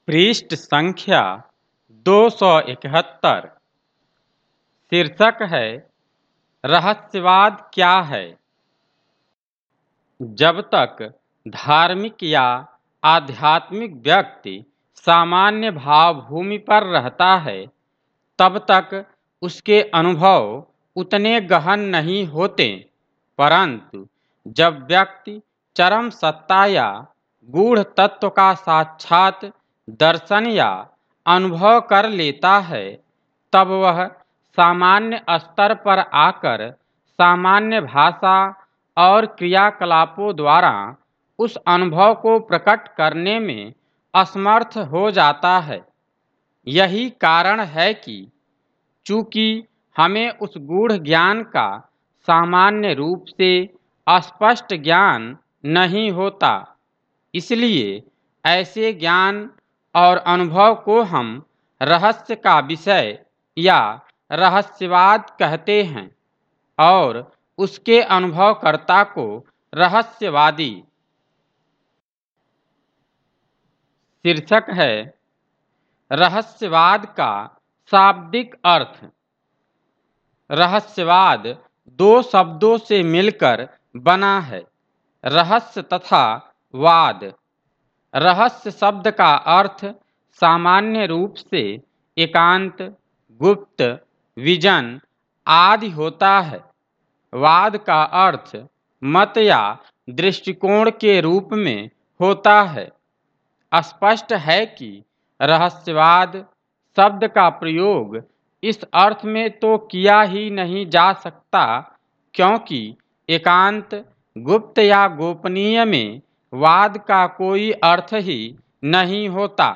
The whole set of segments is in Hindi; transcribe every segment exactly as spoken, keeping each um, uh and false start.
पृष्ठ संख्या दो सौ इकहत्तर। शीर्षक है रहस्यवाद क्या है। जब तक धार्मिक या आध्यात्मिक व्यक्ति सामान्य भावभूमि पर रहता है तब तक उसके अनुभव उतने गहन नहीं होते, परंतु जब व्यक्ति चरम सत्ता या गूढ़ तत्व का साक्षात दर्शन या अनुभव कर लेता है तब वह सामान्य स्तर पर आकर सामान्य भाषा और क्रियाकलापों द्वारा उस अनुभव को प्रकट करने में असमर्थ हो जाता है। यही कारण है कि चूँकि हमें उस गूढ़ ज्ञान का सामान्य रूप से स्पष्ट ज्ञान नहीं होता, इसलिए ऐसे ज्ञान और अनुभव को हम रहस्य का विषय या रहस्यवाद कहते हैं और उसके अनुभवकर्ता को रहस्यवादी। शीर्षक है रहस्यवाद का शाब्दिक अर्थ। रहस्यवाद दो शब्दों से मिलकर बना है, रहस्य तथा वाद। रहस्य शब्द का अर्थ सामान्य रूप से एकांत, गुप्त, विजन आदि होता है। वाद का अर्थ मत या दृष्टिकोण के रूप में होता है। स्पष्ट है कि रहस्यवाद शब्द का प्रयोग इस अर्थ में तो किया ही नहीं जा सकता, क्योंकि एकांत, गुप्त या गोपनीय में वाद का कोई अर्थ ही नहीं होता।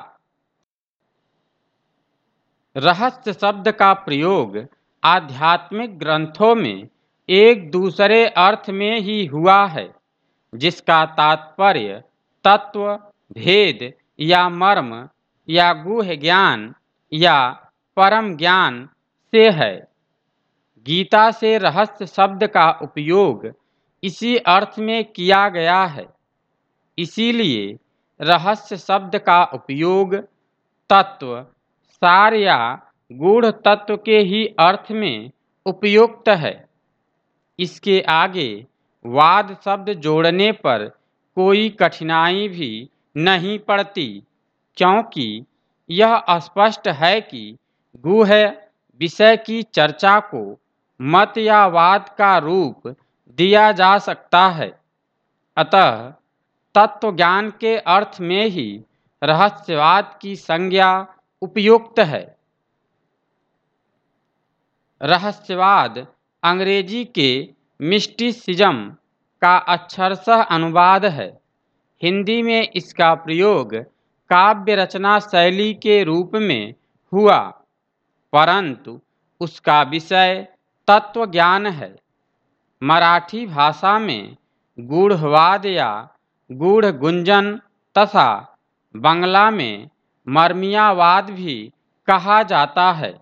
रहस्य शब्द का प्रयोग आध्यात्मिक ग्रंथों में एक दूसरे अर्थ में ही हुआ है, जिसका तात्पर्य तत्व, भेद या मर्म या गुह्य ज्ञान या परम ज्ञान से है। गीता से रहस्य शब्द का उपयोग इसी अर्थ में किया गया है। इसीलिए रहस्य शब्द का उपयोग तत्व, सार या गूढ़ तत्व के ही अर्थ में उपयुक्त है। इसके आगे वाद शब्द जोड़ने पर कोई कठिनाई भी नहीं पड़ती, क्योंकि यह स्पष्ट है कि गुह्य विषय की चर्चा को मत या वाद का रूप दिया जा सकता है। अतः तत्व ज्ञान के अर्थ में ही रहस्यवाद की संज्ञा उपयुक्त है। रहस्यवाद अंग्रेजी के मिस्टिसिज्म का अक्षरशः अनुवाद है। हिंदी में इसका प्रयोग काव्य रचना शैली के रूप में हुआ, परंतु उसका विषय तत्व ज्ञान है। मराठी भाषा में गूढ़वाद या गूढ़ गुंजन तथा बंगला में मर्मियावाद भी कहा जाता है।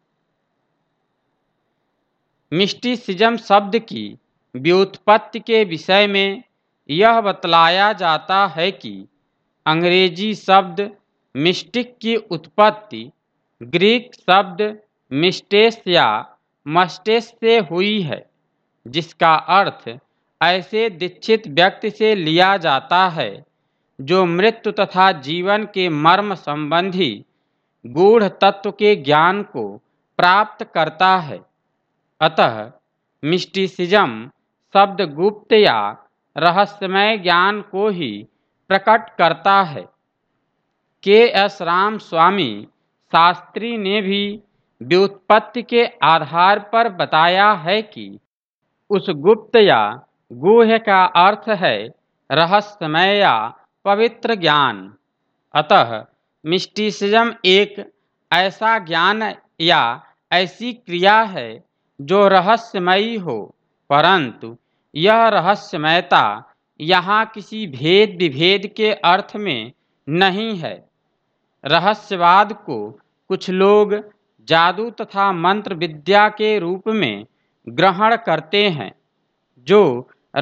मिस्टिसिज्म शब्द की व्युत्पत्ति के विषय में यह बतलाया जाता है कि अंग्रेजी शब्द मिस्टिक की उत्पत्ति ग्रीक शब्द मिस्टेस या मस्टेस से हुई है, जिसका अर्थ ऐसे दीक्षित व्यक्ति से लिया जाता है जो मृत्यु तथा जीवन के मर्म संबंधी गूढ़ तत्व के ज्ञान को प्राप्त करता है। अतः मिस्टिसिज्म शब्द गुप्त या रहस्यमय ज्ञान को ही प्रकट करता है। के एस रामस्वामी शास्त्री ने भी व्युत्पत्ति के आधार पर बताया है कि उस गुप्त या गुह्य का अर्थ है रहस्यमय या पवित्र ज्ञान। अतः मिस्टिसिज्म एक ऐसा ज्ञान या ऐसी क्रिया है जो रहस्यमयी हो, परंतु यह रहस्यमयता यहाँ किसी भेद विभेद के अर्थ में नहीं है। रहस्यवाद को कुछ लोग जादू तथा मंत्र विद्या के रूप में ग्रहण करते हैं, जो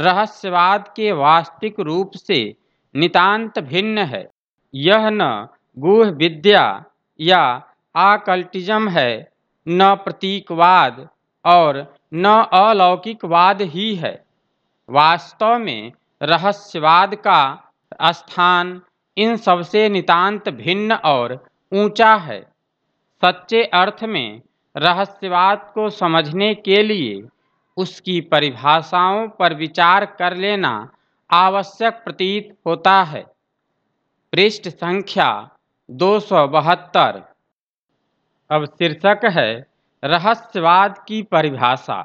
रहस्यवाद के वास्तविक रूप से नितांत भिन्न है। यह न गूढ़ विद्या या ऑकल्टिज्म है, न प्रतीकवाद और न अलौकिकवाद ही है। वास्तव में रहस्यवाद का स्थान इन सबसे नितांत भिन्न और ऊंचा है। सच्चे अर्थ में रहस्यवाद को समझने के लिए उसकी परिभाषाओं पर विचार कर लेना आवश्यक प्रतीत होता है। पृष्ठ संख्या दो सौ बहत्तर। अब शीर्षक है रहस्यवाद की परिभाषा।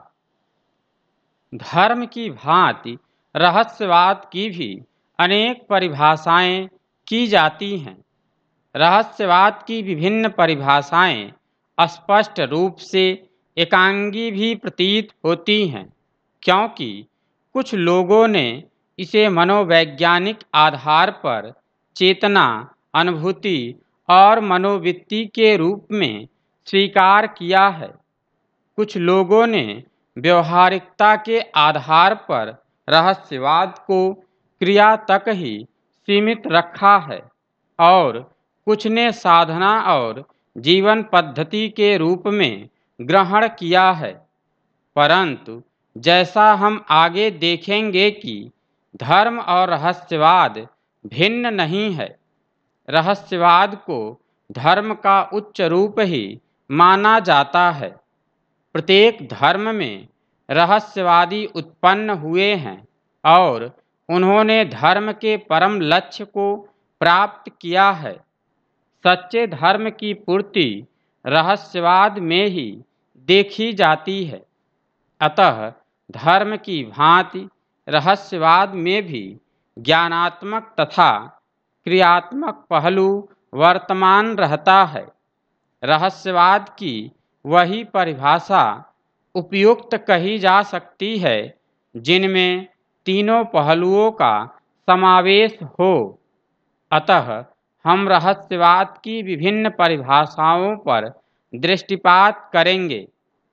धर्म की भांति रहस्यवाद की भी अनेक परिभाषाएं की जाती हैं। रहस्यवाद की विभिन्न परिभाषाएं स्पष्ट रूप से एकांगी भी प्रतीत होती हैं, क्योंकि कुछ लोगों ने इसे मनोवैज्ञानिक आधार पर चेतना, अनुभूति और मनोवृत्ति के रूप में स्वीकार किया है। कुछ लोगों ने व्यवहारिकता के आधार पर रहस्यवाद को क्रिया तक ही सीमित रखा है और कुछ ने साधना और जीवन पद्धति के रूप में ग्रहण किया है। परंतु जैसा हम आगे देखेंगे कि धर्म और रहस्यवाद भिन्न नहीं है। रहस्यवाद को धर्म का उच्च रूप ही माना जाता है। प्रत्येक धर्म में रहस्यवादी उत्पन्न हुए हैं और उन्होंने धर्म के परम लक्ष्य को प्राप्त किया है। सच्चे धर्म की पूर्ति रहस्यवाद में ही देखी जाती है। अतः धर्म की भांति रहस्यवाद में भी ज्ञानात्मक तथा क्रियात्मक पहलू वर्तमान रहता है। रहस्यवाद की वही परिभाषा उपयुक्त कही जा सकती है जिनमें तीनों पहलुओं का समावेश हो। अतः हम रहस्यवाद की विभिन्न परिभाषाओं पर दृष्टिपात करेंगे।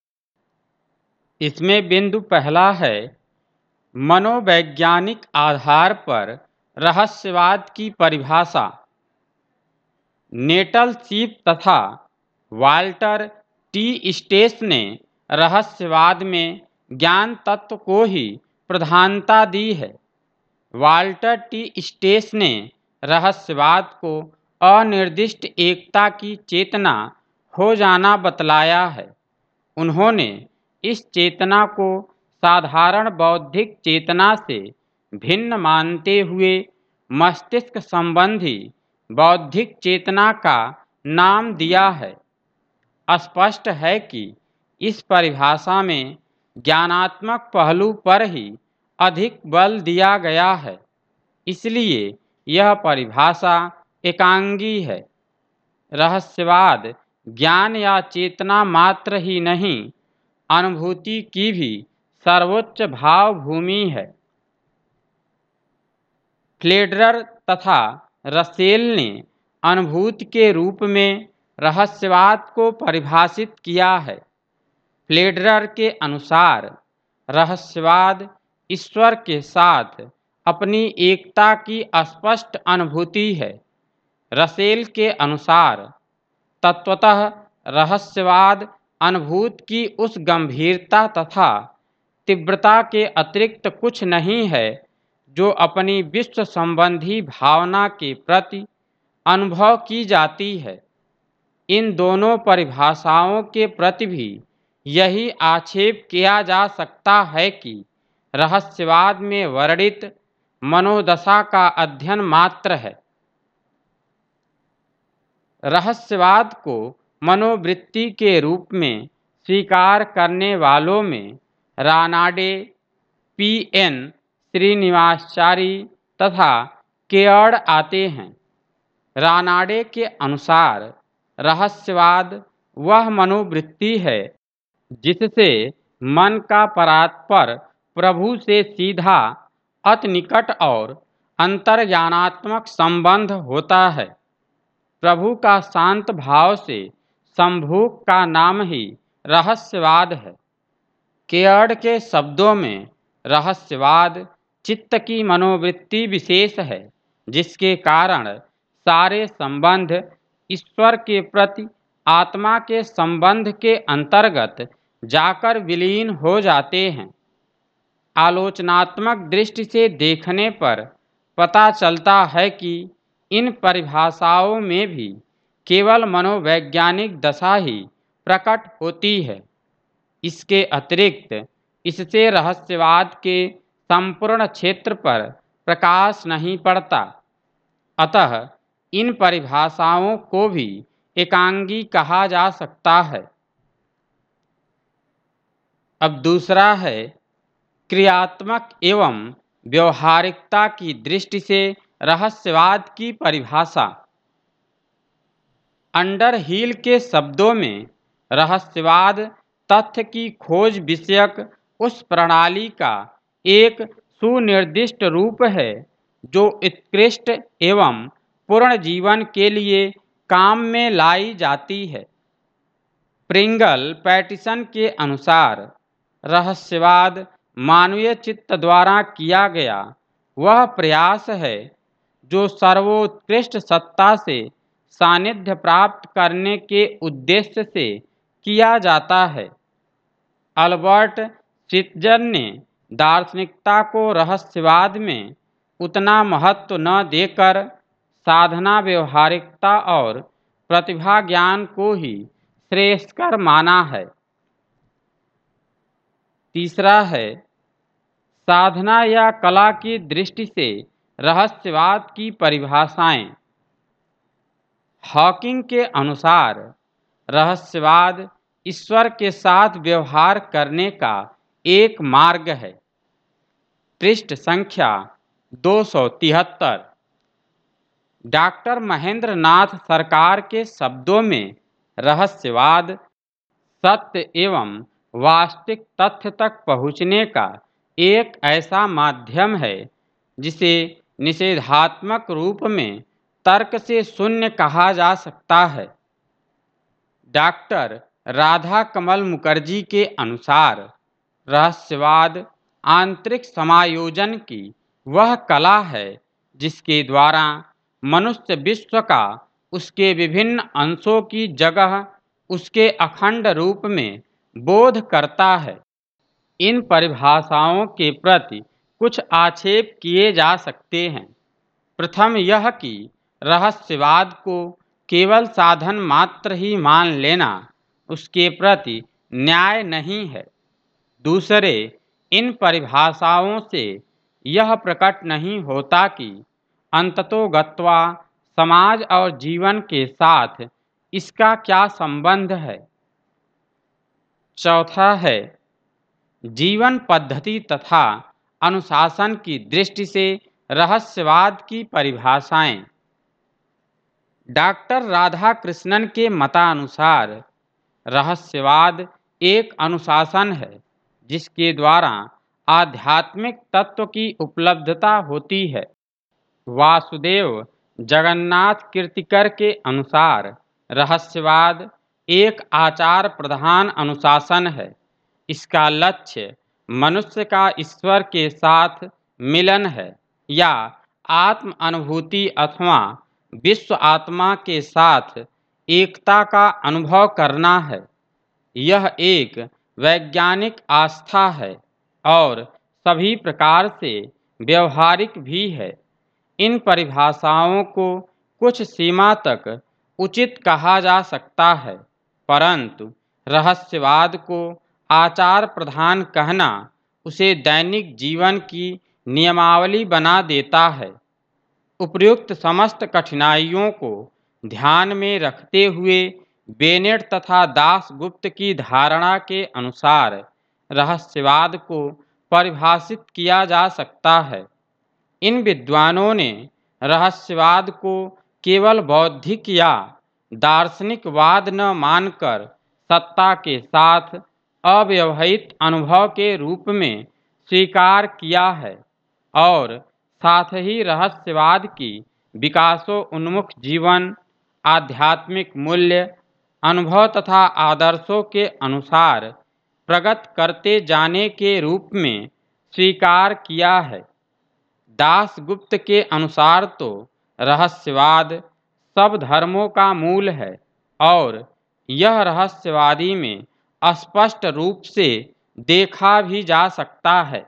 इसमें बिंदु पहला है मनोवैज्ञानिक आधार पर रहस्यवाद की परिभाषा। नेटलसीफ तथा वाल्टर टी स्टेस ने रहस्यवाद में ज्ञान तत्व को ही प्रधानता दी है। वाल्टर टी स्टेस ने रहस्यवाद को अनिर्दिष्ट एकता की चेतना हो जाना बतलाया है। उन्होंने इस चेतना को साधारण बौद्धिक चेतना से भिन्न मानते हुए मस्तिष्क संबंधी बौद्धिक चेतना का नाम दिया है। स्पष्ट है कि इस परिभाषा में ज्ञानात्मक पहलू पर ही अधिक बल दिया गया है, इसलिए यह परिभाषा एकांगी है। रहस्यवाद ज्ञान या चेतना मात्र ही नहीं, अनुभूति की भी सर्वोच्च भावभूमि है। फ्लेडरर तथा रसेल ने अनुभूति के रूप में रहस्यवाद को परिभाषित किया है। फ्लेडरर के अनुसार रहस्यवाद ईश्वर के साथ अपनी एकता की स्पष्ट अनुभूति है। रसेल के अनुसार तत्वतः रहस्यवाद अनुभूति की उस गंभीरता तथा तीव्रता के अतिरिक्त कुछ नहीं है जो अपनी विश्व संबंधी भावना के प्रति अनुभव की जाती है। इन दोनों परिभाषाओं के प्रति भी यही आक्षेप किया जा सकता है कि रहस्यवाद में वर्णित मनोदशा का अध्ययन मात्र है। रहस्यवाद को मनोवृत्ति के रूप में स्वीकार करने वालों में रानाडे, पी एन श्रीनिवासाचारी तथा केयर्ड आते हैं। रानाडे के अनुसार रहस्यवाद वह मनोवृत्ति है जिससे मन का परात्पर प्रभु से सीधा, अति निकट और अंतर्ज्ञानात्मक संबंध होता है। प्रभु का शांत भाव से संभोग का नाम ही रहस्यवाद है। केयर्ड के शब्दों में रहस्यवाद चित्त की मनोवृत्ति विशेष है जिसके कारण सारे संबंध ईश्वर के प्रति आत्मा के संबंध के अंतर्गत जाकर विलीन हो जाते हैं। आलोचनात्मक दृष्टि से देखने पर पता चलता है कि इन परिभाषाओं में भी केवल मनोवैज्ञानिक दशा ही प्रकट होती है। इसके अतिरिक्त इससे रहस्यवाद के संपूर्ण क्षेत्र पर प्रकाश नहीं पड़ता। अतः इन परिभाषाओं को भी एकांगी कहा जा सकता है। अब दूसरा है क्रियात्मक एवं व्यवहारिकता की दृष्टि से रहस्यवाद की परिभाषा। अंडरहिल के शब्दों में रहस्यवाद तथ्य की खोज विषयक उस प्रणाली का एक सुनिर्दिष्ट रूप है जो उत्कृष्ट एवं पूर्ण जीवन के लिए काम में लाई जाती है। प्रिंगल पैटिसन के अनुसार रहस्यवाद मानवीय चित्त द्वारा किया गया वह प्रयास है जो सर्वोत्कृष्ट सत्ता से सानिध्य प्राप्त करने के उद्देश्य से किया जाता है। अल्बर्ट श्वित्जर ने दार्शनिकता को रहस्यवाद में उतना महत्व न देकर साधना व्यवहारिकता और प्रतिभा ज्ञान को ही श्रेयस्कर माना है। तीसरा है साधना या कला की दृष्टि से रहस्यवाद की परिभाषाएं। हॉकिंग के अनुसार रहस्यवाद ईश्वर के साथ व्यवहार करने का एक मार्ग है। पृष्ठ संख्या दो सौ तिहत्तर। डॉक्टर महेंद्र नाथ सरकार के शब्दों में रहस्यवाद सत्य एवं वास्तविक तथ्य तक पहुँचने का एक ऐसा माध्यम है जिसे निषेधात्मक रूप में तर्क से शून्य कहा जा सकता है। डॉक्टर राधा कमल मुखर्जी के अनुसार रहस्यवाद आंतरिक समायोजन की वह कला है जिसके द्वारा मनुष्य विश्व का उसके विभिन्न अंशों की जगह उसके अखंड रूप में बोध करता है। इन परिभाषाओं के प्रति कुछ आक्षेप किए जा सकते हैं। प्रथम यह कि रहस्यवाद को केवल साधन मात्र ही मान लेना उसके प्रति न्याय नहीं है। दूसरे, इन परिभाषाओं से यह प्रकट नहीं होता कि अंततोगत्वा समाज और जीवन के साथ इसका क्या संबंध है। चौथा है जीवन पद्धति तथा अनुशासन की दृष्टि से रहस्यवाद की परिभाषाएं। डॉक्टर राधाकृष्णन के मतानुसार रहस्यवाद एक अनुशासन है जिसके द्वारा आध्यात्मिक तत्व की उपलब्धता होती है। वासुदेव जगन्नाथ कीर्तिकर के अनुसार रहस्यवाद एक आचार प्रधान अनुशासन है। इसका लक्ष्य मनुष्य का ईश्वर के साथ मिलन है या आत्म अनुभूति अथवा विश्व आत्मा के साथ एकता का अनुभव करना है। यह एक वैज्ञानिक आस्था है और सभी प्रकार से व्यवहारिक भी है। इन परिभाषाओं को कुछ सीमा तक उचित कहा जा सकता है, परंतु रहस्यवाद को आचार प्रधान कहना उसे दैनिक जीवन की नियमावली बना देता है। उपर्युक्त समस्त कठिनाइयों को ध्यान में रखते हुए बेनेट तथा दासगुप्त की धारणा के अनुसार रहस्यवाद को परिभाषित किया जा सकता है। इन विद्वानों ने रहस्यवाद को केवल बौद्धिक या दार्शनिकवाद न मानकर सत्ता के साथ अव्यवहित अनुभव के रूप में स्वीकार किया है और साथ ही रहस्यवाद की विकासोन्मुख जीवन, आध्यात्मिक मूल्य, अनुभव तथा आदर्शों के अनुसार प्रगत करते जाने के रूप में स्वीकार किया है। दासगुप्त के अनुसार तो रहस्यवाद सब धर्मों का मूल है और यह रहस्यवादी में स्पष्ट रूप से देखा भी जा सकता है।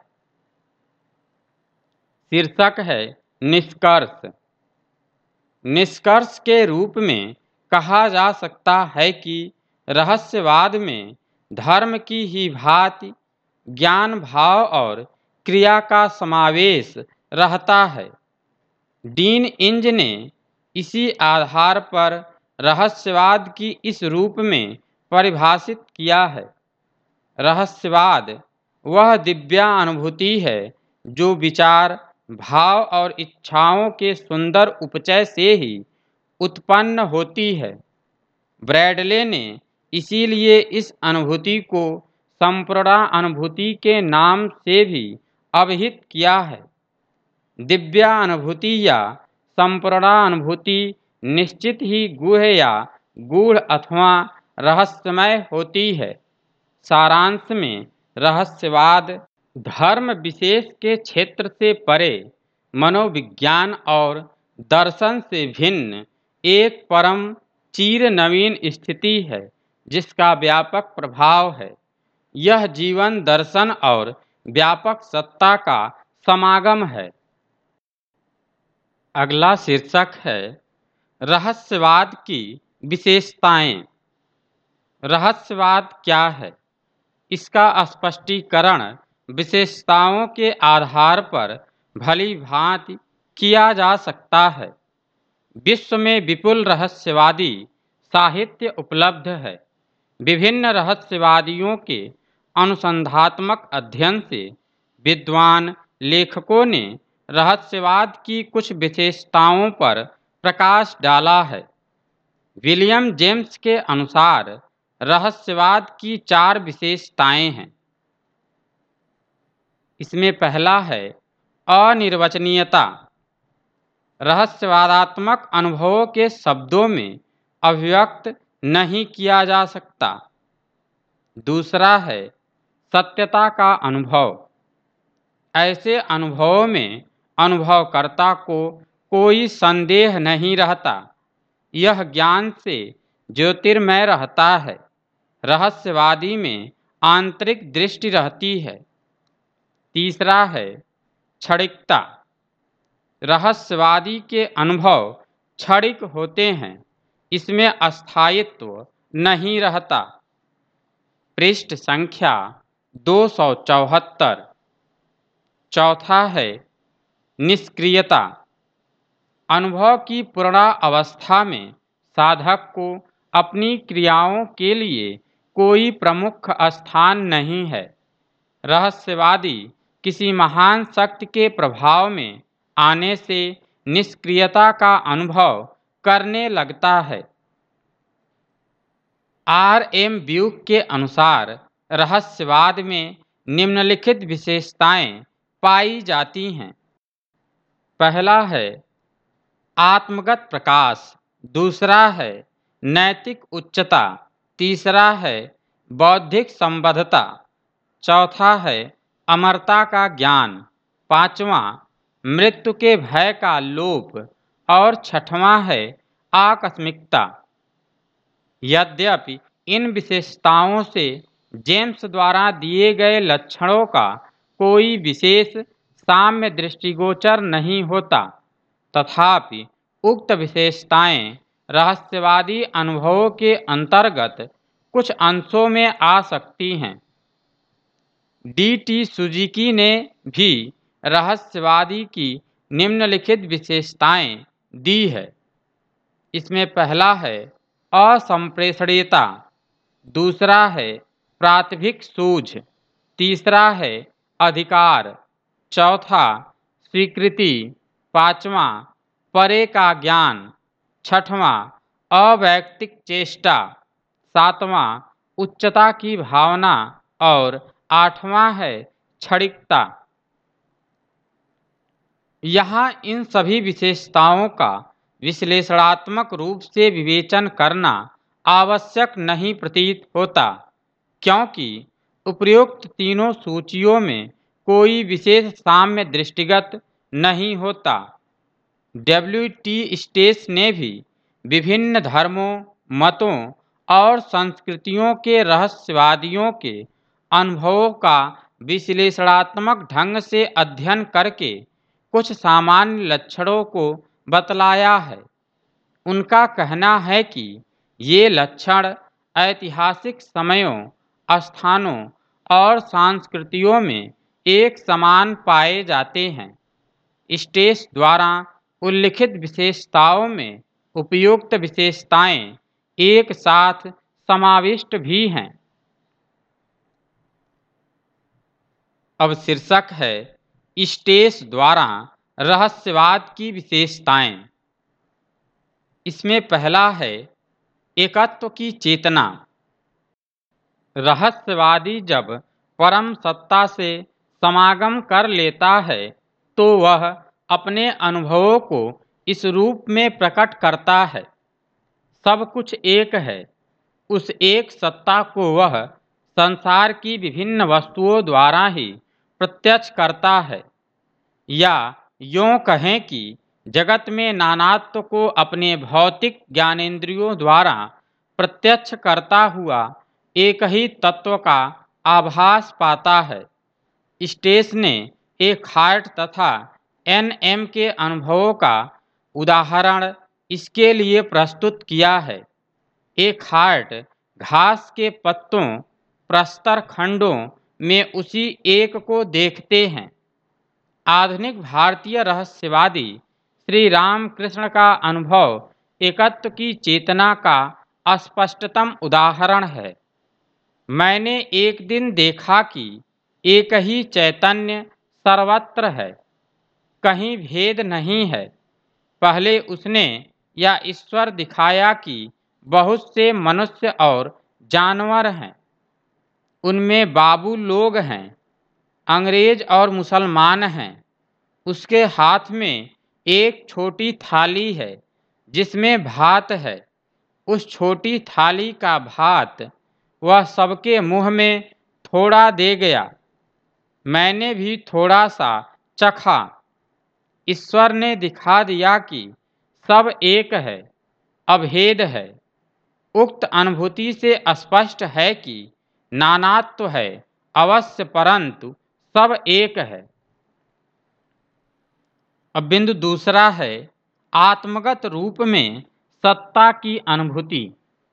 शीर्षक है निष्कर्ष। निष्कर्ष के रूप में कहा जा सकता है कि रहस्यवाद में धर्म की ही भांति ज्ञान, भाव और क्रिया का समावेश रहता है। डीन इंज ने इसी आधार पर रहस्यवाद की इस रूप में परिभाषित किया है। रहस्यवाद वह दिव्या अनुभूति है जो विचार, भाव और इच्छाओं के सुंदर उपचय से ही उत्पन्न होती है। ब्रैडले ने इसीलिए इस अनुभूति को संपूर्ण अनुभूति के नाम से भी अभिहित किया है। दिव्या अनुभूति या संपूर्ण अनुभूति निश्चित ही गुह्य या गूढ़ अथवा रहस्यमय होती है। सारांश में रहस्यवाद धर्म विशेष के क्षेत्र से परे मनोविज्ञान और दर्शन से भिन्न एक परम चीर नवीन स्थिति है जिसका व्यापक प्रभाव है। यह जीवन दर्शन और व्यापक सत्ता का समागम है। अगला शीर्षक है रहस्यवाद की विशेषताएं। रहस्यवाद क्या है? इसका स्पष्टीकरण विशेषताओं के आधार पर भली भांति किया जा सकता है। विश्व में विपुल रहस्यवादी साहित्य उपलब्ध है। विभिन्न रहस्यवादियों के अनुसंधात्मक अध्ययन से विद्वान लेखकों ने रहस्यवाद की कुछ विशेषताओं पर प्रकाश डाला है। विलियम जेम्स के अनुसार रहस्यवाद की चार विशेषताएं हैं। इसमें पहला है अनिर्वचनीयता। रहस्यवादात्मक अनुभवों के शब्दों में अभिव्यक्त नहीं किया जा सकता। दूसरा है सत्यता का अनुभव। ऐसे अनुभवों में अनुभवकर्ता को कोई संदेह नहीं रहता। यह ज्ञान से ज्योतिर्मय रहता है। रहस्यवादी में आंतरिक दृष्टि रहती है। तीसरा है क्षणिकता। रहस्यवादी के अनुभव क्षणिक होते हैं। इसमें अस्थायित्व नहीं रहता। पृष्ठ संख्या दो सौ चौहत्तर। चौथा है निष्क्रियता। अनुभव की पूर्ण अवस्था में साधक को अपनी क्रियाओं के लिए कोई प्रमुख स्थान नहीं है। रहस्यवादी किसी महान शक्ति के प्रभाव में आने से निष्क्रियता का अनुभव करने लगता है। आर एम ब्यूक के अनुसार रहस्यवाद में निम्नलिखित विशेषताएं पाई जाती हैं। पहला है आत्मगत प्रकाश। दूसरा है नैतिक उच्चता। तीसरा है बौद्धिक संबद्धता। चौथा है अमरता का ज्ञान। पांचवा मृत्यु के भय का लोप और छठवां है आकस्मिकता। यद्यपि इन विशेषताओं से जेम्स द्वारा दिए गए लक्षणों का कोई विशेष साम्य दृष्टिगोचर नहीं होता, तथापि उक्त विशेषताएं रहस्यवादी अनुभवों के अंतर्गत कुछ अंशों में आ सकती हैं। डी टी सुजुकी ने भी रहस्यवादी की निम्नलिखित विशेषताएं दी है। इसमें पहला है असंप्रेषणीयता। दूसरा है प्राथमिक सूझ। तीसरा है अधिकार। चौथा स्वीकृति। पांचवा परे का ज्ञान। छठवां अवैयक्तिक चेष्टा। सातवां उच्चता की भावना और आठवां है क्षणिकता। यहाँ इन सभी विशेषताओं का विश्लेषणात्मक रूप से विवेचन करना आवश्यक नहीं प्रतीत होता, क्योंकि उपर्युक्त तीनों सूचियों में कोई विशेष साम्य दृष्टिगत नहीं होता। डब्ल्यू टी स्टेस ने भी विभिन्न धर्मों, मतों और संस्कृतियों के रहस्यवादियों के अनुभवों का विश्लेषणात्मक ढंग से अध्ययन करके कुछ सामान्य लक्षणों को बतलाया है। उनका कहना है कि ये लक्षण ऐतिहासिक समयों, स्थानों और संस्कृतियों में एक समान पाए जाते हैं। स्टेस द्वारा उल्लिखित विशेषताओं में उपयुक्त विशेषताएं एक साथ समाविष्ट भी हैं। अब शीर्षक है स्टेस द्वारा रहस्यवाद की विशेषताएं। इसमें पहला है एकत्व की चेतना। रहस्यवादी जब परम सत्ता से समागम कर लेता है तो वह अपने अनुभवों को इस रूप में प्रकट करता है, सब कुछ एक है। उस एक सत्ता को वह संसार की विभिन्न वस्तुओं द्वारा ही प्रत्यक्ष करता है, या यूँ कहें कि जगत में नानात्व को अपने भौतिक ज्ञानेंद्रियों द्वारा प्रत्यक्ष करता हुआ एक ही तत्व का आभास पाता है। स्टेस ने एक हार्ट तथा एन एम के अनुभवों का उदाहरण इसके लिए प्रस्तुत किया है। एक हार्ट घास के पत्तों, प्रस्तर खंडों में उसी एक को देखते हैं। आधुनिक भारतीय रहस्यवादी श्री रामकृष्ण का अनुभव एकत्व की चेतना का स्पष्टतम उदाहरण है। मैंने एक दिन देखा कि एक ही चैतन्य सर्वत्र है, कहीं भेद नहीं है। पहले उसने यह ईश्वर दिखाया कि बहुत से मनुष्य और जानवर हैं, उनमें बाबू लोग हैं, अंग्रेज और मुसलमान हैं। उसके हाथ में एक छोटी थाली है जिसमें भात है। उस छोटी थाली का भात वह सबके मुंह में थोड़ा दे गया। मैंने भी थोड़ा सा चखा। ईश्वर ने दिखा दिया कि सब एक है, अभेद है। उक्त अनुभूति से स्पष्ट है कि नानात्व है अवश्य, परंतु सब एक है। अब बिंदु दूसरा है आत्मगत रूप में सत्ता की अनुभूति।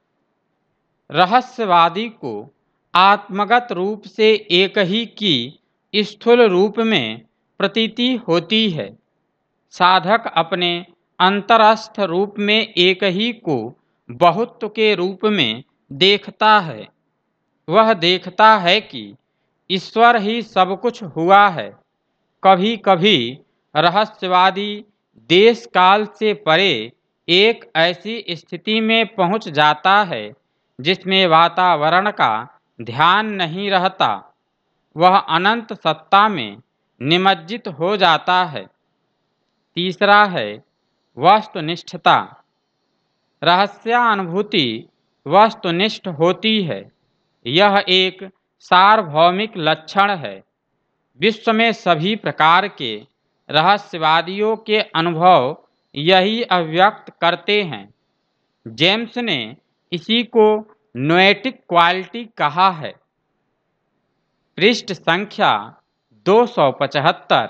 रहस्यवादी को आत्मगत रूप से एक ही की स्थूल रूप में प्रतीति होती है। साधक अपने अंतरस्थ रूप में एक ही को बहुत्व के रूप में देखता है। वह देखता है कि ईश्वर ही सब कुछ हुआ है। कभी कभी रहस्यवादी देश काल से परे एक ऐसी स्थिति में पहुंच जाता है जिसमें वातावरण का ध्यान नहीं रहता। वह अनंत सत्ता में निमज्जित हो जाता है। तीसरा है वस्तुनिष्ठता। रहस्यानुभूति वस्तुनिष्ठ होती है। यह एक सार्वभौमिक लक्षण है। विश्व में सभी प्रकार के रहस्यवादियों के अनुभव यही अभिव्यक्त करते हैं। जेम्स ने इसी को नोएटिक क्वालिटी कहा है। पृष्ठ संख्या दो सौ पचहत्तर।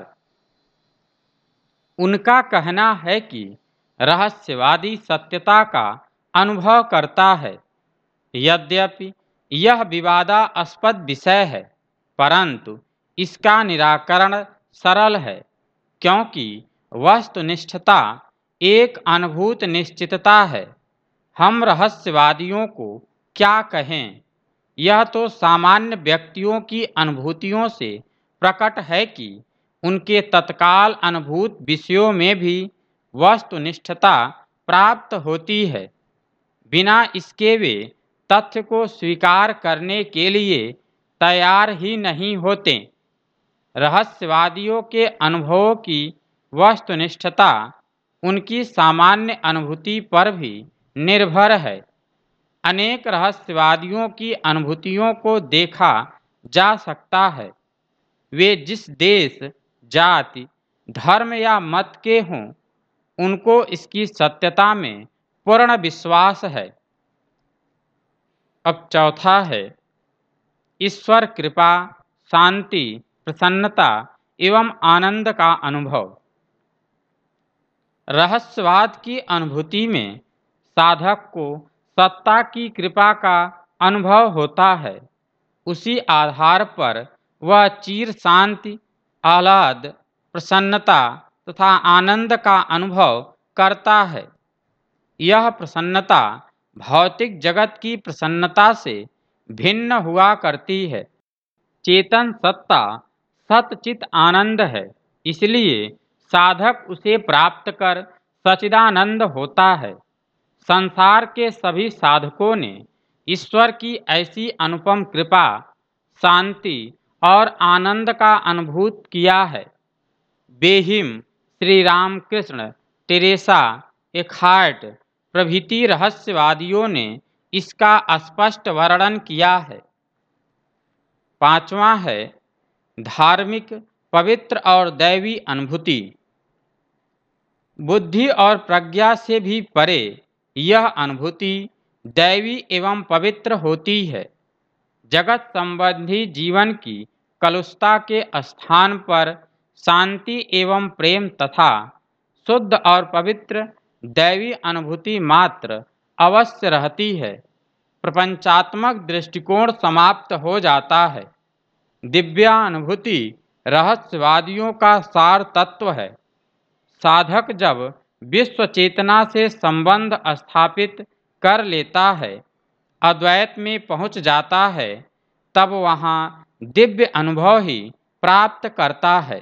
उनका कहना है कि रहस्यवादी सत्यता का अनुभव करता है। यद्यपि यह विवादास्पद विषय है, परंतु इसका निराकरण सरल है, क्योंकि वस्तुनिष्ठता एक अनुभूत निश्चितता है। हम रहस्यवादियों को क्या कहें? यह तो सामान्य व्यक्तियों की अनुभूतियों से प्रकट है कि उनके तत्काल अनुभूत विषयों में भी वस्तुनिष्ठता प्राप्त होती है। बिना इसके वे तथ्य को स्वीकार करने के लिए तैयार ही नहीं होते। रहस्यवादियों के अनुभवों की वस्तुनिष्ठता उनकी सामान्य अनुभूति पर भी निर्भर है। अनेक रहस्यवादियों की अनुभूतियों को देखा जा सकता है। वे जिस देश, जाति, धर्म या मत के हों, उनको इसकी सत्यता में पूर्ण विश्वास है। अब चौथा है ईश्वर कृपा, शांति, प्रसन्नता एवं आनंद का अनुभव। रहस्यवाद की अनुभूति में साधक को सत्ता की कृपा का अनुभव होता है। उसी आधार पर वह चिर शांति, आह्लाद, प्रसन्नता तथा आनंद का अनुभव करता है। यह प्रसन्नता भौतिक जगत की प्रसन्नता से भिन्न हुआ करती है। चेतन सत्ता सच्चित आनंद है, इसलिए साधक उसे प्राप्त कर सच्चिदानंद होता है। संसार के सभी साधकों ने ईश्वर की ऐसी अनुपम कृपा, शांति और आनंद का अनुभूत किया है। Boehme, Shri Ramakrishna, Teresa, Eckhart प्रभृति रहस्यवादियों ने इसका स्पष्ट वर्णन किया है। पांचवा है धार्मिक, पवित्र और दैवी अनुभूति। बुद्धि और प्रज्ञा से भी परे यह अनुभूति दैवी एवं पवित्र होती है। जगत संबंधी जीवन की कलुषता के स्थान पर शांति एवं प्रेम तथा शुद्ध और पवित्र दैवी अनुभूति मात्र अवश्य रहती है। प्रपंचात्मक दृष्टिकोण समाप्त हो जाता है। दिव्यानुभूति रहस्यवादियों का सार तत्व है। साधक जब विश्व चेतना से संबंध स्थापित कर लेता है, अद्वैत में पहुंच जाता है, तब वहां दिव्य अनुभव ही प्राप्त करता है।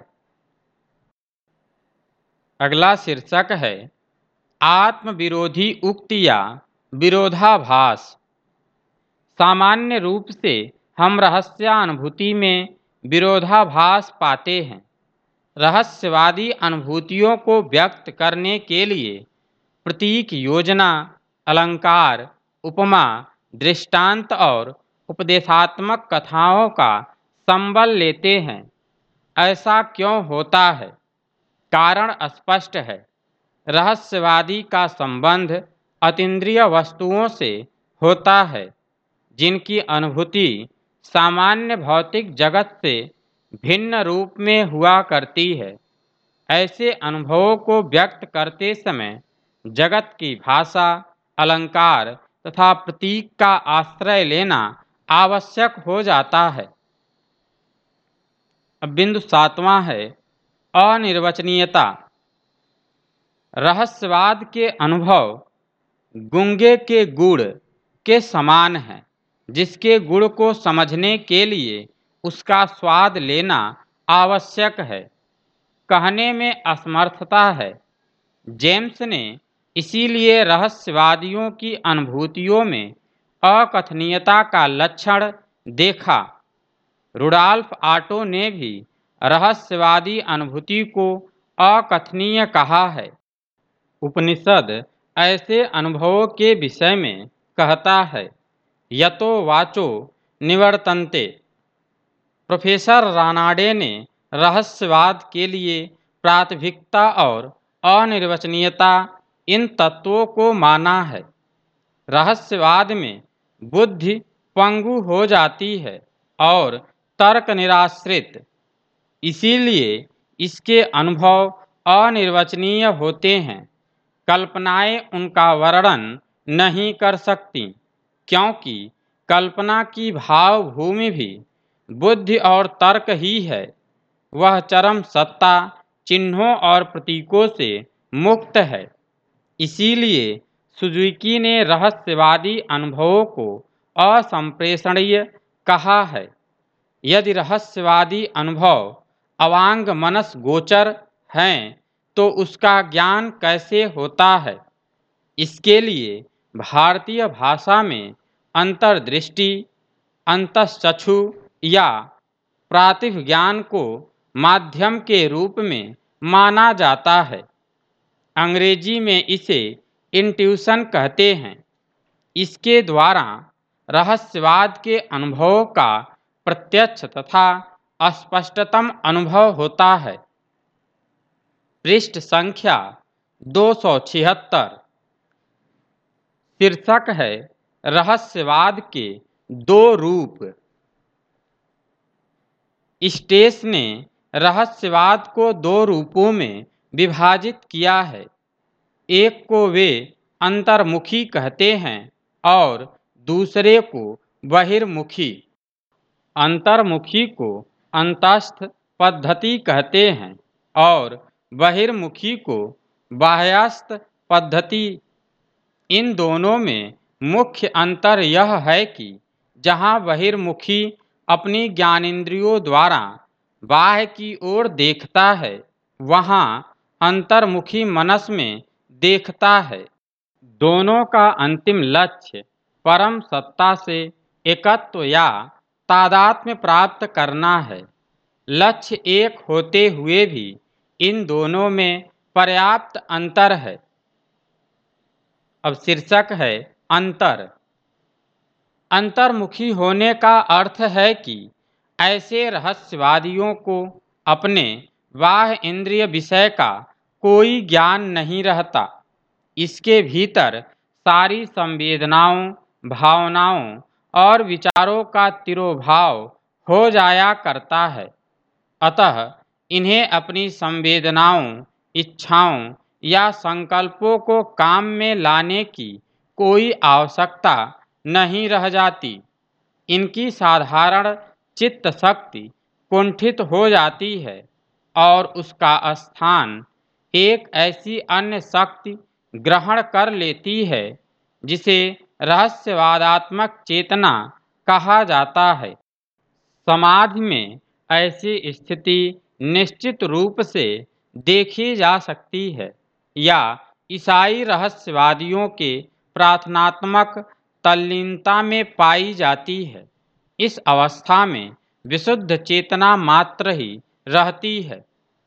अगला शीर्षक है आत्म विरोधी उक्तियां, विरोधाभास। सामान्य रूप से हम रहस्यानुभूति में विरोधाभास पाते हैं। रहस्यवादी अनुभूतियों को व्यक्त करने के लिए प्रतीक, योजना, अलंकार, उपमा, दृष्टांत और उपदेशात्मक कथाओं का संबल लेते हैं। ऐसा क्यों होता है? कारण स्पष्ट है। रहस्यवादी का संबंध अतीन्द्रिय वस्तुओं से होता है, जिनकी अनुभूति सामान्य भौतिक जगत से भिन्न रूप में हुआ करती है। ऐसे अनुभवों को व्यक्त करते समय जगत की भाषा, अलंकार तथा प्रतीक का आश्रय लेना आवश्यक हो जाता है। अब बिंदु सातवां है अनिर्वचनीयता। रहस्यवाद के अनुभव गूंगे के गुड़ के समान है, जिसके गुड़ को समझने के लिए उसका स्वाद लेना आवश्यक है। कहने में असमर्थता है। जेम्स ने इसीलिए रहस्यवादियों की अनुभूतियों में अकथनीयता का लक्षण देखा। रुडॉल्फ ऑटो ने भी रहस्यवादी अनुभूति को अकथनीय कहा है। उपनिषद ऐसे अनुभवों के विषय में कहता है, यतो वाचो निवर्तन्ते। प्रोफेसर रानाडे ने रहस्यवाद के लिए प्राथमिकता और अनिर्वचनीयता इन तत्वों को माना है। रहस्यवाद में बुद्धि पंगु हो जाती है और तर्क निराश्रित, इसीलिए इसके अनुभव अनिर्वचनीय होते हैं। कल्पनाएं उनका वर्णन नहीं कर सकती, क्योंकि कल्पना की भावभूमि भी बुद्धि और तर्क ही है। वह चरम सत्ता चिन्हों और प्रतीकों से मुक्त है। इसीलिए सुजुकी ने रहस्यवादी अनुभवों को असंप्रेषणीय कहा है। यदि रहस्यवादी अनुभव अवांग मनस गोचर हैं, तो उसका ज्ञान कैसे होता है? इसके लिए भारतीय भाषा में अंतर्दृष्टि, अंतश्चक्षु या प्रातिभ ज्ञान को माध्यम के रूप में माना जाता है। अंग्रेजी में इसे इंट्यूशन कहते हैं। इसके द्वारा रहस्यवाद के अनुभवों का प्रत्यक्ष तथा स्पष्टतम अनुभव होता है। पृष्ठ संख्या दो सौ छिहत्तर। शीर्षक है रहस्यवाद के दो रूप। स्टेस ने रहस्यवाद को दो रूपों में विभाजित किया है। एक को वे अंतर्मुखी कहते हैं और दूसरे को बहिर्मुखी। अंतर्मुखी को अंतस्थ पद्धति कहते हैं और बहिर्मुखी को बाह्यस्थ पद्धति। इन दोनों में मुख्य अंतर यह है कि जहाँ बहिर्मुखी अपनी ज्ञानेंद्रियों द्वारा बाह्य की ओर देखता है, वहाँ अंतर्मुखी मनस में देखता है। दोनों का अंतिम लक्ष्य परम सत्ता से एकत्व या तादात्म्य प्राप्त करना है। लक्ष्य एक होते हुए भी इन दोनों में पर्याप्त अंतर है। अब शीर्षक है अंतर। अंतर्मुखी होने का अर्थ है कि ऐसे रहस्यवादियों को अपने बाह्य इंद्रिय विषय का कोई ज्ञान नहीं रहता। इसके भीतर सारी संवेदनाओं, भावनाओं और विचारों का तिरोभाव हो जाया करता है। अतः इन्हें अपनी संवेदनाओं, इच्छाओं या संकल्पों को काम में लाने की कोई आवश्यकता नहीं रह जाती। इनकी साधारण चित्त शक्ति कुंठित हो जाती है और उसका स्थान एक ऐसी अन्य शक्ति ग्रहण कर लेती है जिसे रहस्यवादात्मक चेतना कहा जाता है। समाधि में ऐसी स्थिति निश्चित रूप से देखी जा सकती है या ईसाई रहस्यवादियों के प्रार्थनात्मक तल्लीनता में पाई जाती है। इस अवस्था में विशुद्ध चेतना मात्र ही रहती है।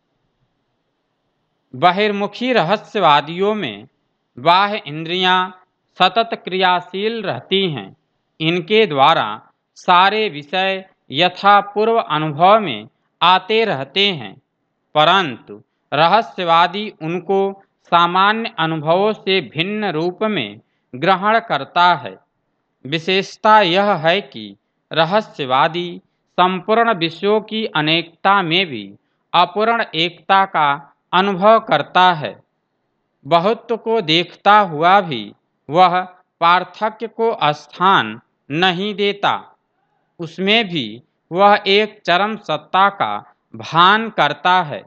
बहिर्मुखी रहस्यवादियों में बाह्य इंद्रियां सतत क्रियाशील रहती हैं। इनके द्वारा सारे विषय यथापूर्व अनुभव में आते रहते हैं, परंतु रहस्यवादी उनको सामान्य अनुभवों से भिन्न रूप में ग्रहण करता है। विशेषता यह है कि रहस्यवादी संपूर्ण विषयों की अनेकता में भी अपूर्ण एकता का अनुभव करता है। बहुत्व को देखता हुआ भी वह पार्थक्य को स्थान नहीं देता। उसमें भी वह एक चरम सत्ता का भान करता है।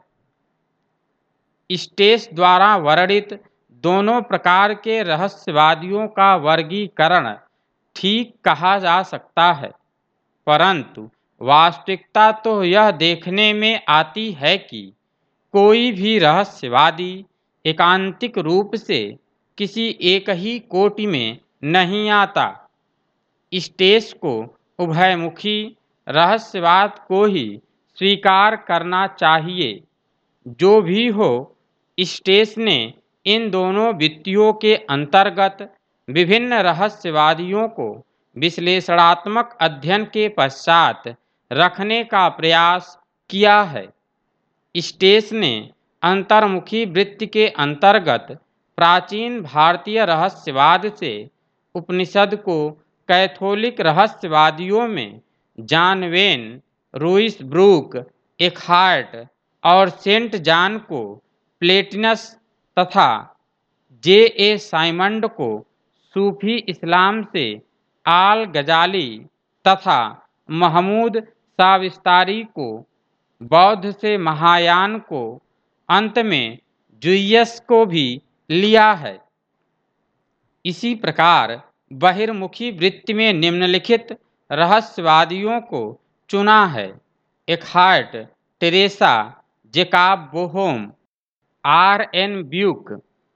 स्टेस द्वारा वर्णित दोनों प्रकार के रहस्यवादियों का वर्गीकरण ठीक कहा जा सकता है, परंतु वास्तविकता तो यह देखने में आती है कि कोई भी रहस्यवादी एकांतिक रूप से किसी एक ही कोटि में नहीं आता। स्टेस को उभयमुखी रहस्यवाद को ही स्वीकार करना चाहिए। जो भी हो, स्टेस ने इन दोनों वित्तियों के अंतर्गत विभिन्न रहस्यवादियों को विश्लेषणात्मक अध्ययन के पश्चात रखने का प्रयास किया है। स्टेस ने अंतर्मुखी वृत्ति के अंतर्गत प्राचीन भारतीय रहस्यवाद से उपनिषद को कैथोलिक रहस्यवादियों में जॉन वेन, लुईस ब्रूक, एकहार्ट और सेंट जॉन को प्लेटिनस तथा जे ए साइमंड को सूफी इस्लाम से आल गजाली तथा महमूद साविस्तारी को बौद्ध से महायान को, अंत में जुइयस को भी लिया है। इसी प्रकार बहिर्मुखी वृत्ति में निम्नलिखित रहस्यवादियों को चुना है: एकहार्ट, टेरेसा, जेकब बोहोम, आर एन ब्यूक।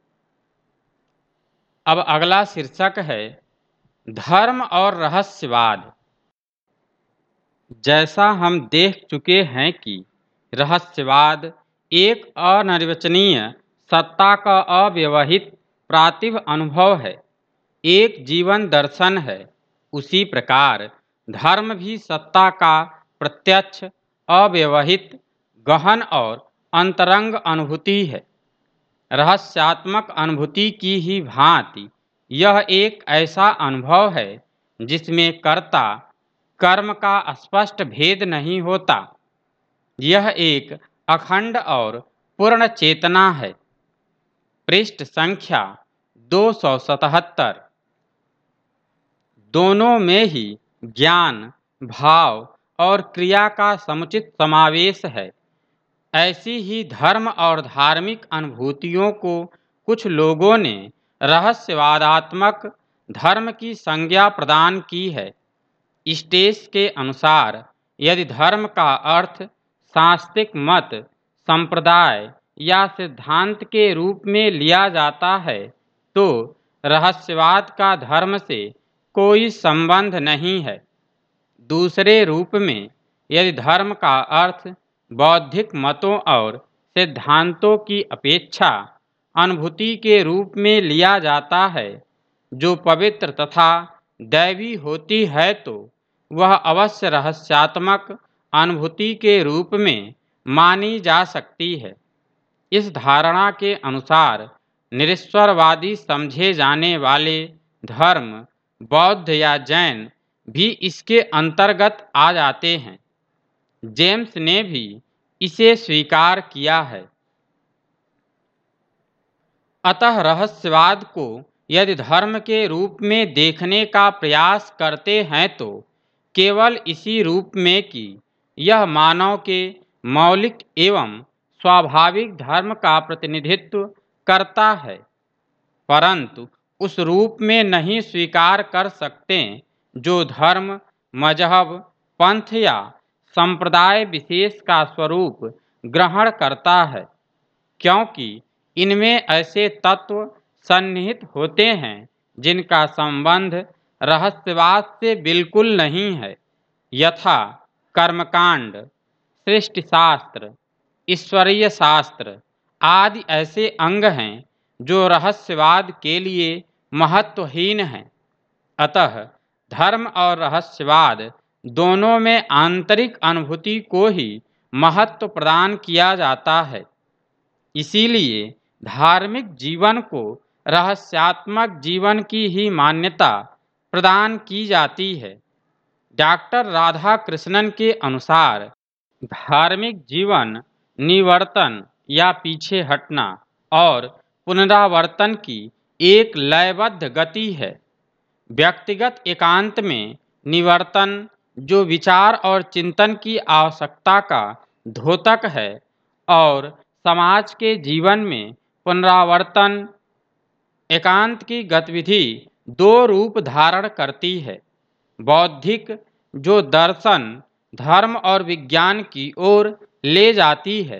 अब अगला शीर्षक है धर्म और रहस्यवाद। जैसा हम देख चुके हैं कि रहस्यवाद एक अनिर्वचनीय सत्ता का अव्यवहित प्रातिभ अनुभव है, एक जीवन दर्शन है। उसी प्रकार धर्म भी सत्ता का प्रत्यक्ष, अव्यवहित, गहन और अंतरंग अनुभूति है। रहस्यात्मक अनुभूति की ही भांति यह एक ऐसा अनुभव है जिसमें कर्ता कर्म का स्पष्ट भेद नहीं होता। यह एक अखंड और पूर्ण चेतना है। पृष्ठ संख्या दो सौ सतहत्तर। दोनों में ही ज्ञान, भाव और क्रिया का समुचित समावेश है। ऐसी ही धर्म और धार्मिक अनुभूतियों को कुछ लोगों ने रहस्यवादात्मक धर्म की संज्ञा प्रदान की है। स्टेस के अनुसार यदि धर्म का अर्थ सांस्कृतिक मत, संप्रदाय या सिद्धांत के रूप में लिया जाता है तो रहस्यवाद का धर्म से कोई संबंध नहीं है। दूसरे रूप में यदि धर्म का अर्थ बौद्धिक मतों और सिद्धांतों की अपेक्षा अनुभूति के रूप में लिया जाता है जो पवित्र तथा दैवी होती है तो वह अवश्य रहस्यात्मक अनुभूति के रूप में मानी जा सकती है। इस धारणा के अनुसार निरीश्वरवादी समझे जाने वाले धर्म, बौद्ध या जैन भी इसके अंतर्गत आ जाते हैं। जेम्स ने भी इसे स्वीकार किया है। अतः रहस्यवाद को यदि धर्म के रूप में देखने का प्रयास करते हैं तो केवल इसी रूप में कि यह मानव के मौलिक एवं स्वाभाविक धर्म का प्रतिनिधित्व करता है, परंतु उस रूप में नहीं स्वीकार कर सकते जो धर्म, मजहब, पंथ या संप्रदाय विशेष का स्वरूप ग्रहण करता है, क्योंकि इनमें ऐसे तत्व सन्निहित होते हैं जिनका संबंध रहस्यवाद से बिल्कुल नहीं है। यथा कर्मकांड, सृष्टिशास्त्र, ईश्वरीय शास्त्र आदि ऐसे अंग हैं जो रहस्यवाद के लिए महत्वहीन हैं। अतः धर्म और रहस्यवाद दोनों में आंतरिक अनुभूति को ही महत्व प्रदान किया जाता है। इसीलिए धार्मिक जीवन को रहस्यात्मक जीवन की ही मान्यता प्रदान की जाती है। डॉक्टर राधाकृष्णन के अनुसार धार्मिक जीवन निवर्तन या पीछे हटना और पुनरावर्तन की एक लयबद्ध गति है। व्यक्तिगत एकांत में निवर्तन जो विचार और चिंतन की आवश्यकता का द्योतक है और समाज के जीवन में पुनरावर्तन एकांत की गतिविधि दो रूप धारण करती है। बौद्धिक जो दर्शन, धर्म और विज्ञान की ओर ले जाती है,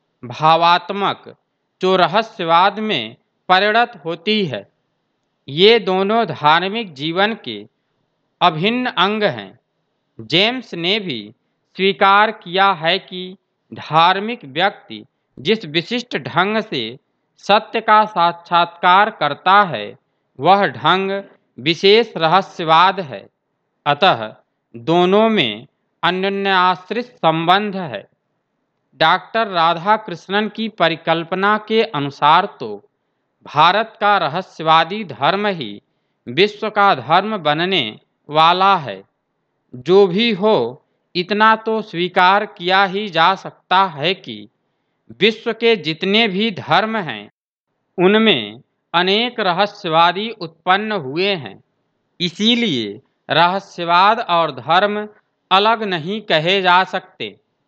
भावात्मक जो रहस्यवाद में परिणत होती है। ये दोनों धार्मिक जीवन के अभिन्न अंग हैं। जेम्स ने भी स्वीकार किया है कि धार्मिक व्यक्ति जिस विशिष्ट ढंग से सत्य का साक्षात्कार करता है वह ढंग विशेष रहस्यवाद है। अतः दोनों में अन्योन्याश्रित संबंध है। डॉक्टर राधाकृष्णन की परिकल्पना के अनुसार तो भारत का रहस्यवादी धर्म ही विश्व का धर्म बनने वाला है। जो भी हो, इतना तो स्वीकार किया ही जा सकता है कि विश्व के जितने भी धर्म हैं उनमें अनेक रहस्यवादी उत्पन्न हुए हैं। इसीलिए रहस्यवाद और धर्म अलग नहीं कहे जा सकते।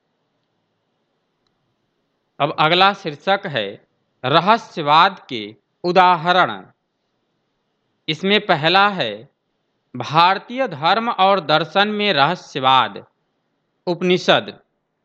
अब अगला शीर्षक है रहस्यवाद के उदाहरण। इसमें पहला है भारतीय धर्म और दर्शन में रहस्यवाद। उपनिषद।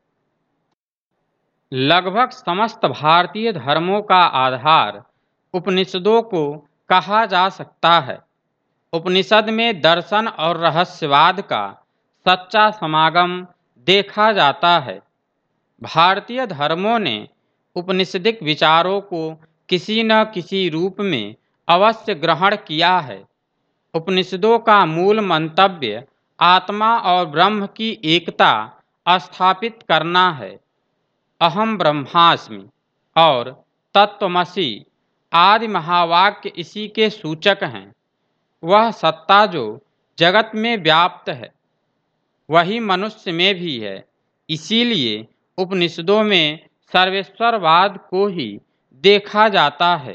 लगभग समस्त भारतीय धर्मों का आधार उपनिषदों को कहा जा सकता है। उपनिषद में दर्शन और रहस्यवाद का सच्चा समागम देखा जाता है। भारतीय धर्मों ने उपनिषदिक विचारों को किसी न किसी रूप में अवश्य ग्रहण किया है। उपनिषदों का मूल मंतव्य आत्मा और ब्रह्म की एकता स्थापित करना है। अहम ब्रह्मास्मि और तत्त्वमसि आदि महावाक्य इसी के सूचक हैं। वह सत्ता जो जगत में व्याप्त है वही मनुष्य में भी है। इसीलिए उपनिषदों में सर्वेश्वरवाद को ही देखा जाता है।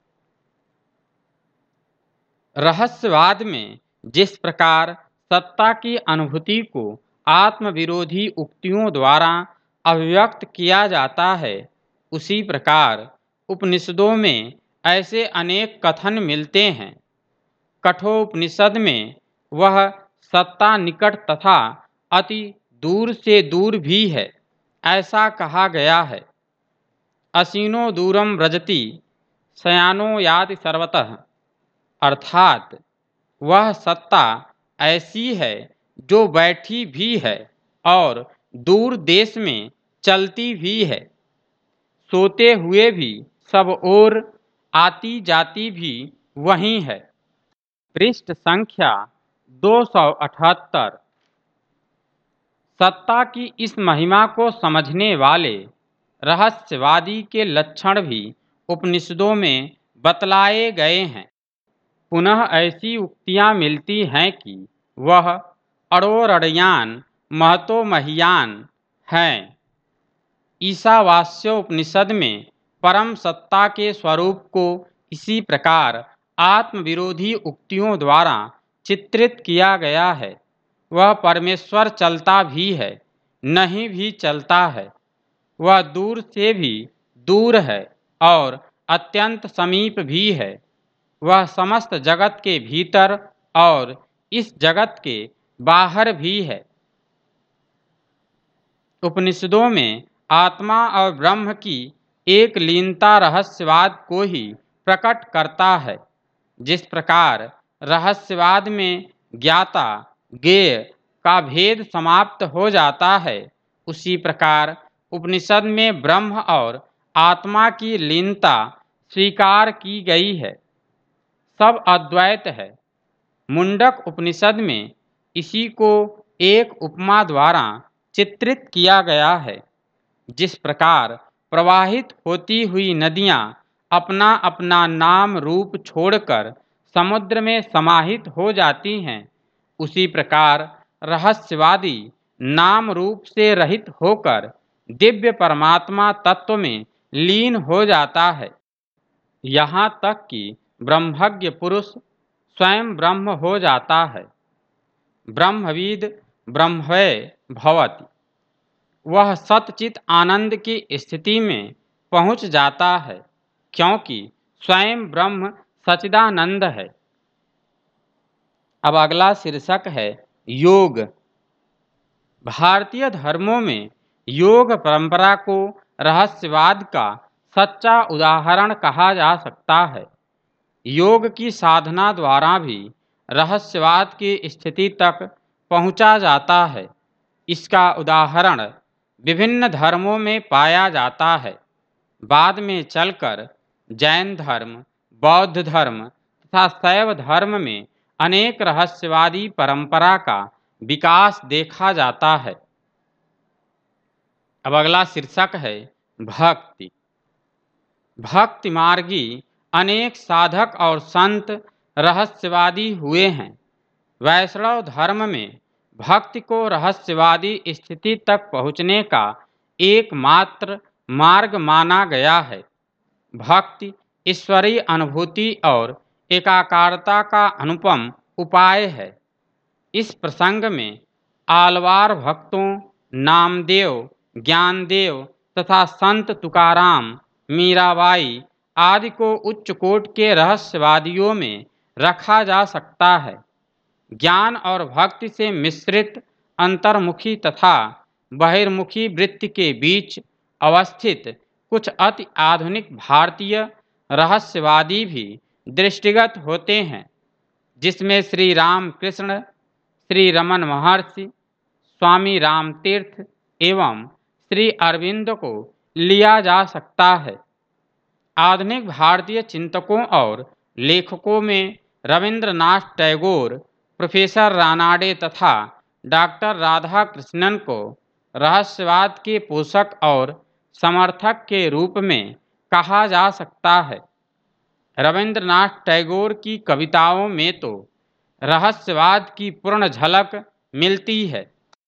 रहस्यवाद में जिस प्रकार सत्ता की अनुभूति को आत्मविरोधी उक्तियों द्वारा अभिव्यक्त किया जाता है, उसी प्रकार उपनिषदों में ऐसे अनेक कथन मिलते हैं। कठोपनिषद में वह सत्ता निकट तथा अति दूर से दूर भी है, ऐसा कहा गया है। असीनो दूरम व्रजति शयानो याति सर्वतः, अर्थात वह सत्ता ऐसी है जो बैठी भी है और दूर देश में चलती भी है, सोते हुए भी सब ओर आती जाती भी वही है। पृष्ठ संख्या दो सौ अठहत्तर। सत्ता की इस महिमा को समझने वाले रहस्यवादी के लक्षण भी उपनिषदों में बतलाए गए हैं। पुनः ऐसी उक्तियां मिलती हैं कि वह अड़ोरड़यान महतो महियान हैं। ईशावास्योपनिषद में परम सत्ता के स्वरूप को इसी प्रकार आत्मविरोधी उक्तियों द्वारा चित्रित किया गया है। वह परमेश्वर चलता भी है, नहीं भी चलता है। वह दूर से भी दूर है और अत्यंत समीप भी है। वह समस्त जगत के भीतर और इस जगत के बाहर भी है। उपनिषदों में आत्मा और ब्रह्म की एक लीनता रहस्यवाद को ही प्रकट करता है। जिस प्रकार रहस्यवाद में ज्ञाता ज्ञेय का भेद समाप्त हो जाता है, उसी प्रकार उपनिषद में ब्रह्म और आत्मा की लीनता स्वीकार की गई है। सब अद्वैत है। मुंडक उपनिषद में इसी को एक उपमा द्वारा चित्रित किया गया है। जिस प्रकार प्रवाहित होती हुई नदियां अपना अपना नाम रूप छोड़कर समुद्र में समाहित हो जाती हैं, उसी प्रकार रहस्यवादी नाम रूप से रहित होकर दिव्य परमात्मा तत्व में लीन हो जाता है। यहाँ तक कि ब्रह्मज्ञ पुरुष स्वयं ब्रह्म हो जाता है। ब्रह्मविद ब्रह्मवै भवति। वह सतचित आनंद की स्थिति में पहुँच जाता है, क्योंकि स्वयं ब्रह्म सच्चिदानंद है। अब अगला शीर्षक है योग। भारतीय धर्मों में योग परंपरा को रहस्यवाद का सच्चा उदाहरण कहा जा सकता है। योग की साधना द्वारा भी रहस्यवाद की स्थिति तक पहुंचा जाता है। इसका उदाहरण विभिन्न धर्मों में पाया जाता है। बाद में चलकर जैन धर्म, बौद्ध धर्म तथा शैव धर्म में अनेक रहस्यवादी परंपरा का विकास देखा जाता है। अब अगला शीर्षक है भक्ति। भक्ति मार्गी अनेक साधक और संत रहस्यवादी हुए हैं। वैष्णव धर्म में भक्ति को रहस्यवादी स्थिति तक पहुँचने का एकमात्र मार्ग माना गया है। भक्ति ईश्वरीय अनुभूति और एकाकारता का अनुपम उपाय है। इस प्रसंग में आलवार भक्तों, नामदेव, ज्ञानदेव तथा संत तुकाराम, मीराबाई आदि को उच्च कोटि के रहस्यवादियों में रखा जा सकता है। ज्ञान और भक्ति से मिश्रित अंतर्मुखी तथा बहिर्मुखी वृत्ति के बीच अवस्थित कुछ अति आधुनिक भारतीय रहस्यवादी भी दृष्टिगत होते हैं, जिसमें श्री रामकृष्ण, श्री रमन महर्षि, स्वामी रामतीर्थ एवं श्री अरविंद को लिया जा सकता है। आधुनिक भारतीय चिंतकों और लेखकों में रविंद्रनाथ टैगोर, प्रोफेसर रानाडे तथा डॉक्टर राधाकृष्णन को रहस्यवाद के पोषक और समर्थक के रूप में कहा जा सकता है। रविंद्रनाथ टैगोर की कविताओं में तो रहस्यवाद की पूर्ण झलक मिलती है।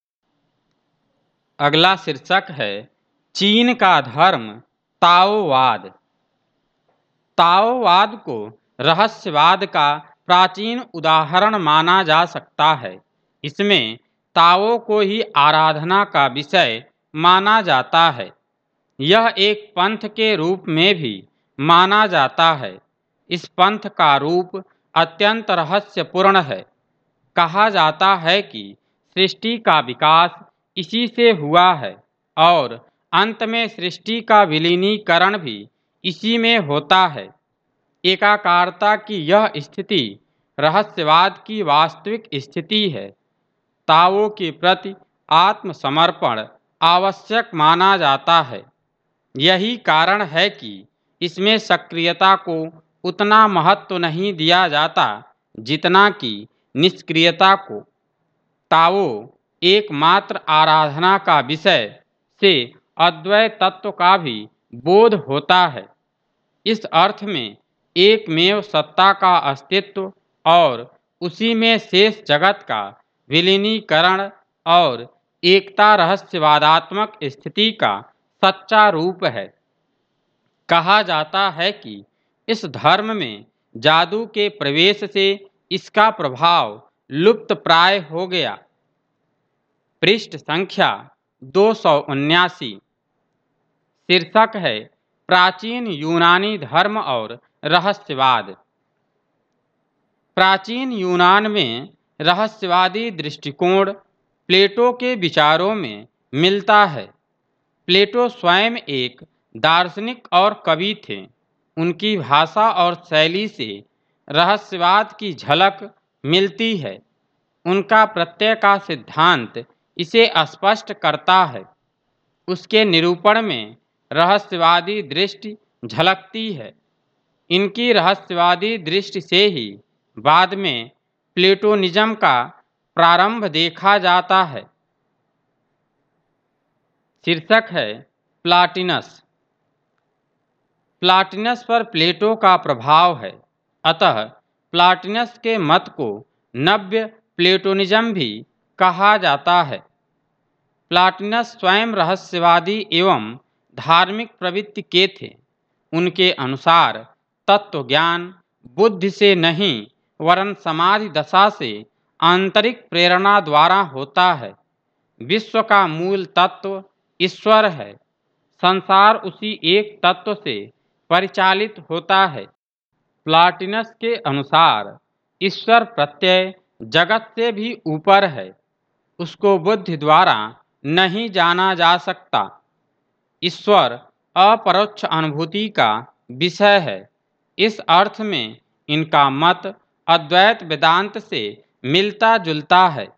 अगला शीर्षक है चीन का धर्म ताओवाद। ताओवाद को रहस्यवाद का प्राचीन उदाहरण माना जा सकता है। इसमें ताओ को ही आराधना का विषय माना जाता है। यह एक पंथ के रूप में भी माना जाता है। इस पंथ का रूप अत्यंत रहस्यपूर्ण है। कहा जाता है कि सृष्टि का विकास इसी से हुआ है और अंत में सृष्टि का विलीनीकरण भी इसी में होता है। एकाकारता की यह स्थिति रहस्यवाद की वास्तविक स्थिति है। ताओ के प्रति आत्मसमर्पण आवश्यक माना जाता है। यही कारण है कि इसमें सक्रियता को उतना महत्व नहीं दिया जाता जितना कि निष्क्रियता को। ताओ एकमात्र आराधना का विषय से अद्वैत तत्व का भी बोध होता है। इस अर्थ में एकमेव सत्ता का अस्तित्व और उसी में शेष जगत का विलीनीकरण और एकता रहस्यवादात्मक स्थिति का सच्चा रूप है। कहा जाता है कि इस धर्म में जादू के प्रवेश से इसका प्रभाव लुप्त प्राय हो गया। पृष्ठ संख्या दो सौ उन्यासी। शीर्षक है प्राचीन यूनानी धर्म और रहस्यवाद। प्राचीन यूनान में रहस्यवादी दृष्टिकोण प्लेटो के विचारों में मिलता है। प्लेटो स्वयं एक दार्शनिक और कवि थे। उनकी भाषा और शैली से रहस्यवाद की झलक मिलती है। उनका प्रत्यय का सिद्धांत इसे स्पष्ट करता है। उसके निरूपण में रहस्यवादी दृष्टि झलकती है। इनकी रहस्यवादी दृष्टि से ही बाद में प्लेटोनिज्म का प्रारंभ देखा जाता है। शीर्षक है प्लाटिनस। प्लाटिनस पर प्लेटो का प्रभाव है। अतः प्लाटिनस के मत को नव्य प्लेटोनिज्म भी कहा जाता है। प्लाटिनस स्वयं रहस्यवादी एवं धार्मिक प्रवृत्ति के थे। उनके अनुसार तत्व ज्ञान बुद्धि से नहीं वरन समाधि दशा से आंतरिक प्रेरणा द्वारा होता है। विश्व का मूल तत्व ईश्वर है। संसार उसी एक तत्व से परिचालित होता है। प्लाटिनस के अनुसार ईश्वर प्रत्यय जगत से भी ऊपर है। उसको बुद्धि द्वारा नहीं जाना जा सकता। ईश्वर अपरोक्ष अनुभूति का विषय है। इस अर्थ में इनका मत अद्वैत वेदांत से मिलता जुलता है।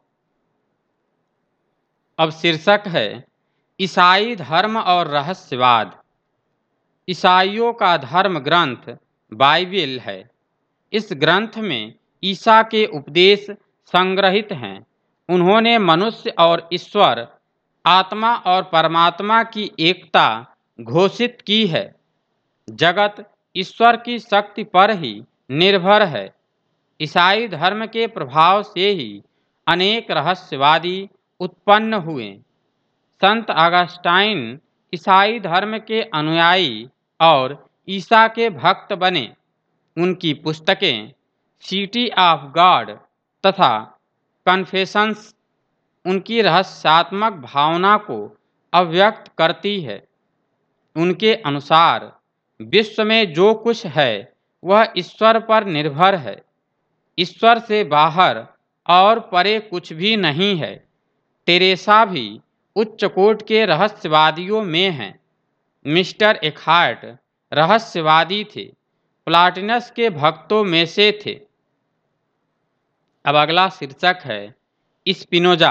अब शीर्षक है ईसाई धर्म और रहस्यवाद। ईसाइयों का धर्म ग्रंथ बाइबिल है। इस ग्रंथ में ईसा के उपदेश संग्रहित हैं। उन्होंने मनुष्य और ईश्वर, आत्मा और परमात्मा की एकता घोषित की है। जगत ईश्वर की शक्ति पर ही निर्भर है। ईसाई धर्म के प्रभाव से ही अनेक रहस्यवादी उत्पन्न हुए। संत अगस्टाइन ईसाई धर्म के अनुयायी और ईसा के भक्त बने। उनकी पुस्तकें सिटी ऑफ गॉड तथा कन्फेशंस उनकी रहस्यात्मक भावना को अव्यक्त करती है। उनके अनुसार विश्व में जो कुछ है वह ईश्वर पर निर्भर है। ईश्वर से बाहर और परे कुछ भी नहीं है। टेरेसा भी उच्च कोट के रहस्यवादियों में हैं। मिस्टर एखार्ट रहस्यवादी थे। प्लाटिनस के भक्तों में से थे। अब अगला शीर्षक है स्पिनोजा।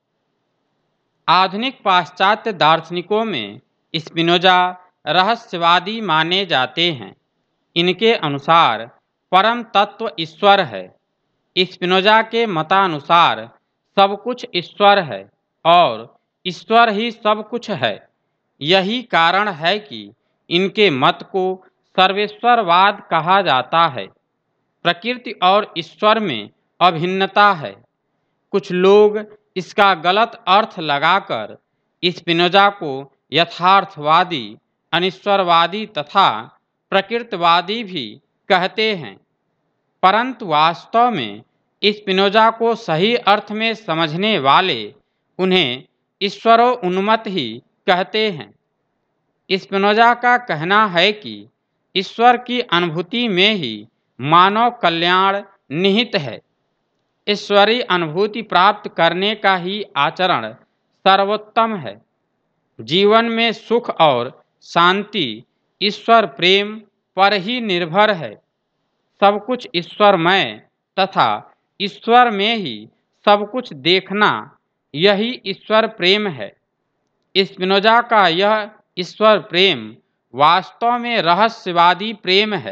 आधुनिक पाश्चात्य दार्शनिकों में स्पिनोजा रहस्यवादी माने जाते हैं। इनके अनुसार परम तत्व ईश्वर है। स्पिनोजा के मतानुसार सब कुछ ईश्वर है और ईश्वर ही सब कुछ है। यही कारण है कि इनके मत को सर्वेश्वरवाद कहा जाता है। प्रकृति और ईश्वर में अभिन्नता है। कुछ लोग इसका गलत अर्थ लगाकर स्पिनोजा को यथार्थवादी, अनिश्वरवादी तथा प्रकृतवादी भी कहते हैं, परंतु वास्तव में स्पिनोजा को सही अर्थ में समझने वाले उन्हें ईश्वरोन्मत ही कहते हैं। स्पिनोजा का कहना है कि ईश्वर की अनुभूति में ही मानव कल्याण निहित है। ईश्वरीय अनुभूति प्राप्त करने का ही आचरण सर्वोत्तम है। जीवन में सुख और शांति ईश्वर प्रेम पर ही निर्भर है। सब कुछ ईश्वरमय तथा ईश्वर में ही सब कुछ देखना, यही ईश्वर प्रेम है। स्पिनोजा का यह ईश्वर प्रेम वास्तव में रहस्यवादी प्रेम है।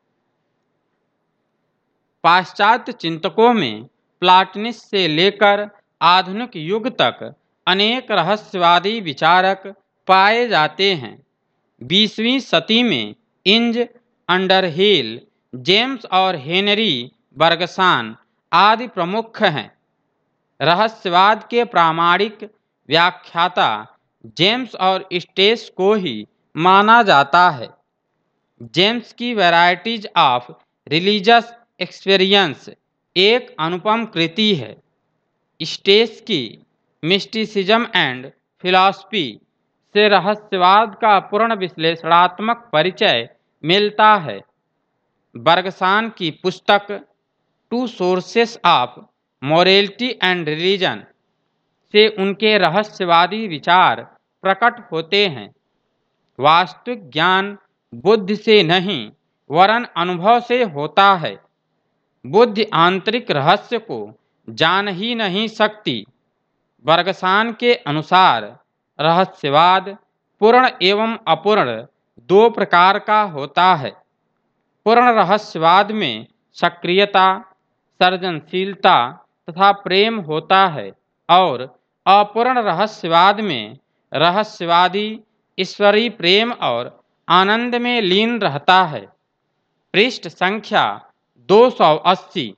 पाश्चात्य चिंतकों में प्लाटनिस से लेकर आधुनिक युग तक अनेक रहस्यवादी विचारक पाए जाते हैं। बीसवीं सदी में इंज अंडरहिल, जेम्स और हेनरी बर्गसान आदि प्रमुख हैं। रहस्यवाद के प्रामाणिक व्याख्याता जेम्स और स्टेस को ही माना जाता है। जेम्स की वैरायटीज ऑफ रिलीजियस एक्सपीरियंस एक अनुपम कृति है। स्टेस की मिस्टिसिज्म एंड फिलॉसफी से रहस्यवाद का पूर्ण विश्लेषणात्मक परिचय मिलता है। बर्गसान की पुस्तक two sources of morality and religion से उनके रहस्यवादी विचार प्रकट होते हैं। वास्तविक ज्ञान बुद्धि से नहीं वरन अनुभव से होता है। बुद्धि आंतरिक रहस्य को जान ही नहीं सकती। बर्गसान के अनुसार रहस्यवाद पूर्ण एवं अपूर्ण दो प्रकार का होता है। पूर्ण रहस्यवाद में सक्रियता, सर्जनशीलता तथा प्रेम होता है और अपूर्ण रहस्यवाद में रहस्यवादी ईश्वरीय प्रेम और आनंद में लीन रहता है। पृष्ठ संख्या दो सौ अस्सी।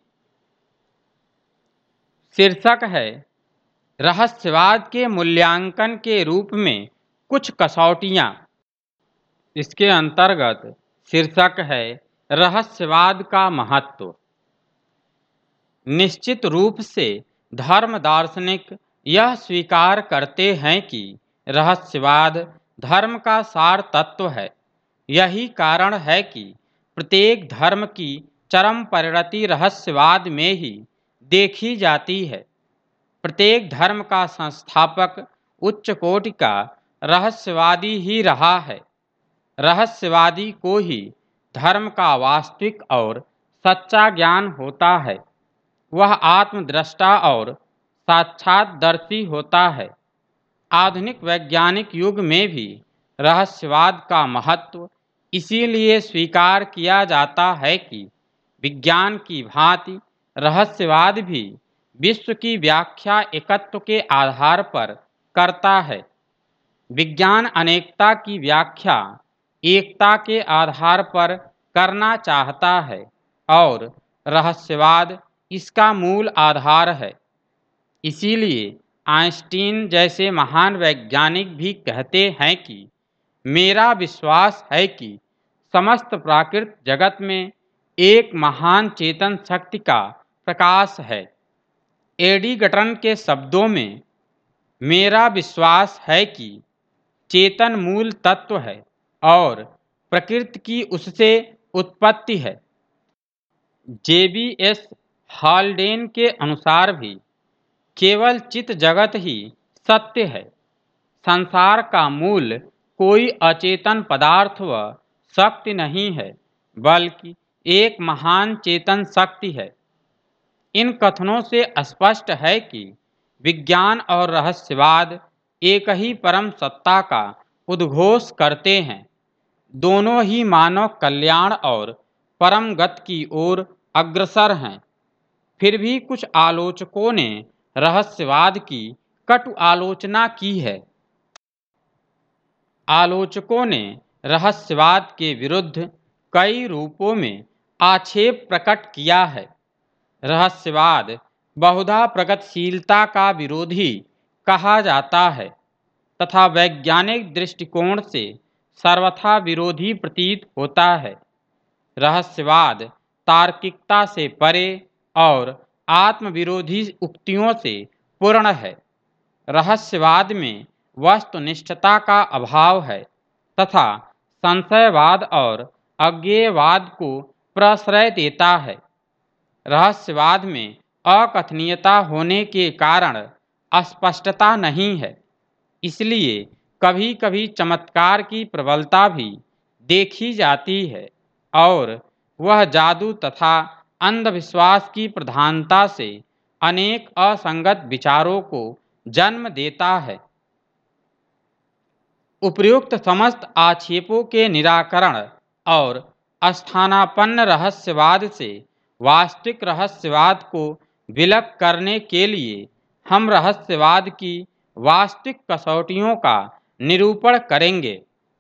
शीर्षक है रहस्यवाद के मूल्यांकन के रूप में कुछ कसौटियाँ। इसके अंतर्गत शीर्षक है रहस्यवाद का महत्व। निश्चित रूप से धर्म दार्शनिक यह स्वीकार करते हैं कि रहस्यवाद धर्म का सार तत्व है। यही कारण है कि प्रत्येक धर्म की चरम परिणति रहस्यवाद में ही देखी जाती है। प्रत्येक धर्म का संस्थापक उच्च कोटि का रहस्यवादी ही रहा है। रहस्यवादी को ही धर्म का वास्तविक और सच्चा ज्ञान होता है। वह आत्मद्रष्टा और साक्षात्दर्शी होता है। आधुनिक वैज्ञानिक युग में भी रहस्यवाद का महत्व इसीलिए स्वीकार किया जाता है कि विज्ञान की भांति रहस्यवाद भी विश्व की व्याख्या एकत्व के आधार पर करता है। विज्ञान अनेकता की व्याख्या एकता के आधार पर करना चाहता है और रहस्यवाद इसका मूल आधार है। इसीलिए आइंस्टीन जैसे महान वैज्ञानिक भी कहते हैं कि मेरा विश्वास है कि समस्त प्राकृत जगत में एक महान चेतन शक्ति का प्रकाश है। एडी गटन के शब्दों में मेरा विश्वास है कि चेतन मूल तत्व है और प्रकृति की उससे उत्पत्ति है। जे बी एस हॉल्डेन के अनुसार भी केवल चित जगत ही सत्य है। संसार का मूल कोई अचेतन पदार्थ व शक्ति नहीं है, बल्कि एक महान चेतन शक्ति है। इन कथनों से स्पष्ट है कि विज्ञान और रहस्यवाद एक ही परम सत्ता का उद्घोष करते हैं। दोनों ही मानव कल्याण और परम गति की ओर अग्रसर हैं। फिर भी कुछ आलोचकों ने रहस्यवाद की कटु आलोचना की है। आलोचकों ने रहस्यवाद के विरुद्ध कई रूपों में आक्षेप प्रकट किया है। रहस्यवाद बहुधा प्रगतिशीलता का विरोधी कहा जाता है तथा वैज्ञानिक दृष्टिकोण से सर्वथा विरोधी प्रतीत होता है। रहस्यवाद तार्किकता से परे और आत्मविरोधी उक्तियों से पूर्ण है। रहस्यवाद में वस्तुनिष्ठता का अभाव है तथा संशयवाद और अज्ञेयवाद को प्रश्रय देता है। रहस्यवाद में अकथनीयता होने के कारण अस्पष्टता नहीं है, इसलिए कभी कभी चमत्कार की प्रबलता भी देखी जाती है और वह जादू तथा अंधविश्वास की प्रधानता से अनेक असंगत विचारों को जन्म देता है। उपर्युक्त समस्त आक्षेपों के निराकरण और स्थानापन्न रहस्यवाद से वास्तविक रहस्यवाद को विलग करने के लिए हम रहस्यवाद की वास्तविक कसौटियों का निरूपण करेंगे।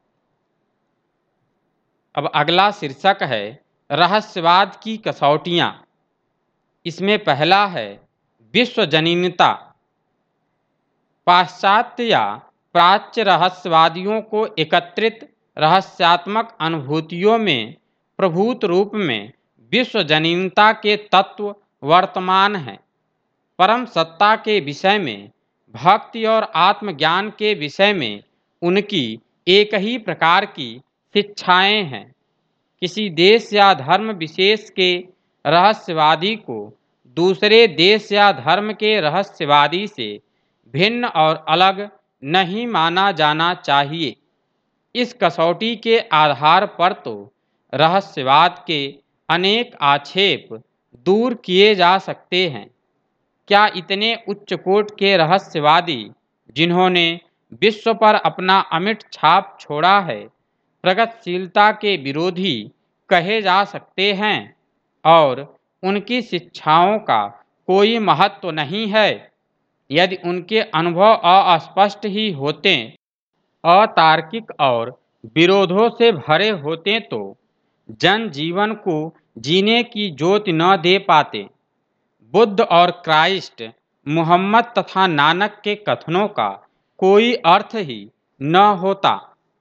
अब अगला शीर्षक है रहस्यवाद की कसौटियाँ। इसमें पहला है विश्वजनीनता। पाश्चात्य या प्राच्य रहस्यवादियों को एकत्रित रहस्यात्मक अनुभूतियों में प्रभूत रूप में विश्वजनीनता के तत्व वर्तमान हैं। परम सत्ता के विषय में, भक्ति और आत्मज्ञान के विषय में उनकी एक ही प्रकार की शिक्षाएं हैं। किसी देश या धर्म विशेष के रहस्यवादी को दूसरे देश या धर्म के रहस्यवादी से भिन्न और अलग नहीं माना जाना चाहिए। इस कसौटी के आधार पर तो रहस्यवाद के अनेक आक्षेप दूर किए जा सकते हैं। क्या इतने उच्च कोटि के रहस्यवादी, जिन्होंने विश्व पर अपना अमिट छाप छोड़ा है, प्रगतिशीलता के विरोधी कहे जा सकते हैं और उनकी शिक्षाओं का कोई महत्व नहीं है? यदि उनके अनुभव अस्पष्ट ही होते, अतार्किक और विरोधों से भरे होते तो जन जीवन को जीने की ज्योति न दे पाते। बुद्ध और क्राइस्ट, मुहम्मद तथा नानक के कथनों का कोई अर्थ ही न होता।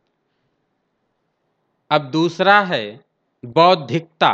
अब दूसरा है बौद्धिकता।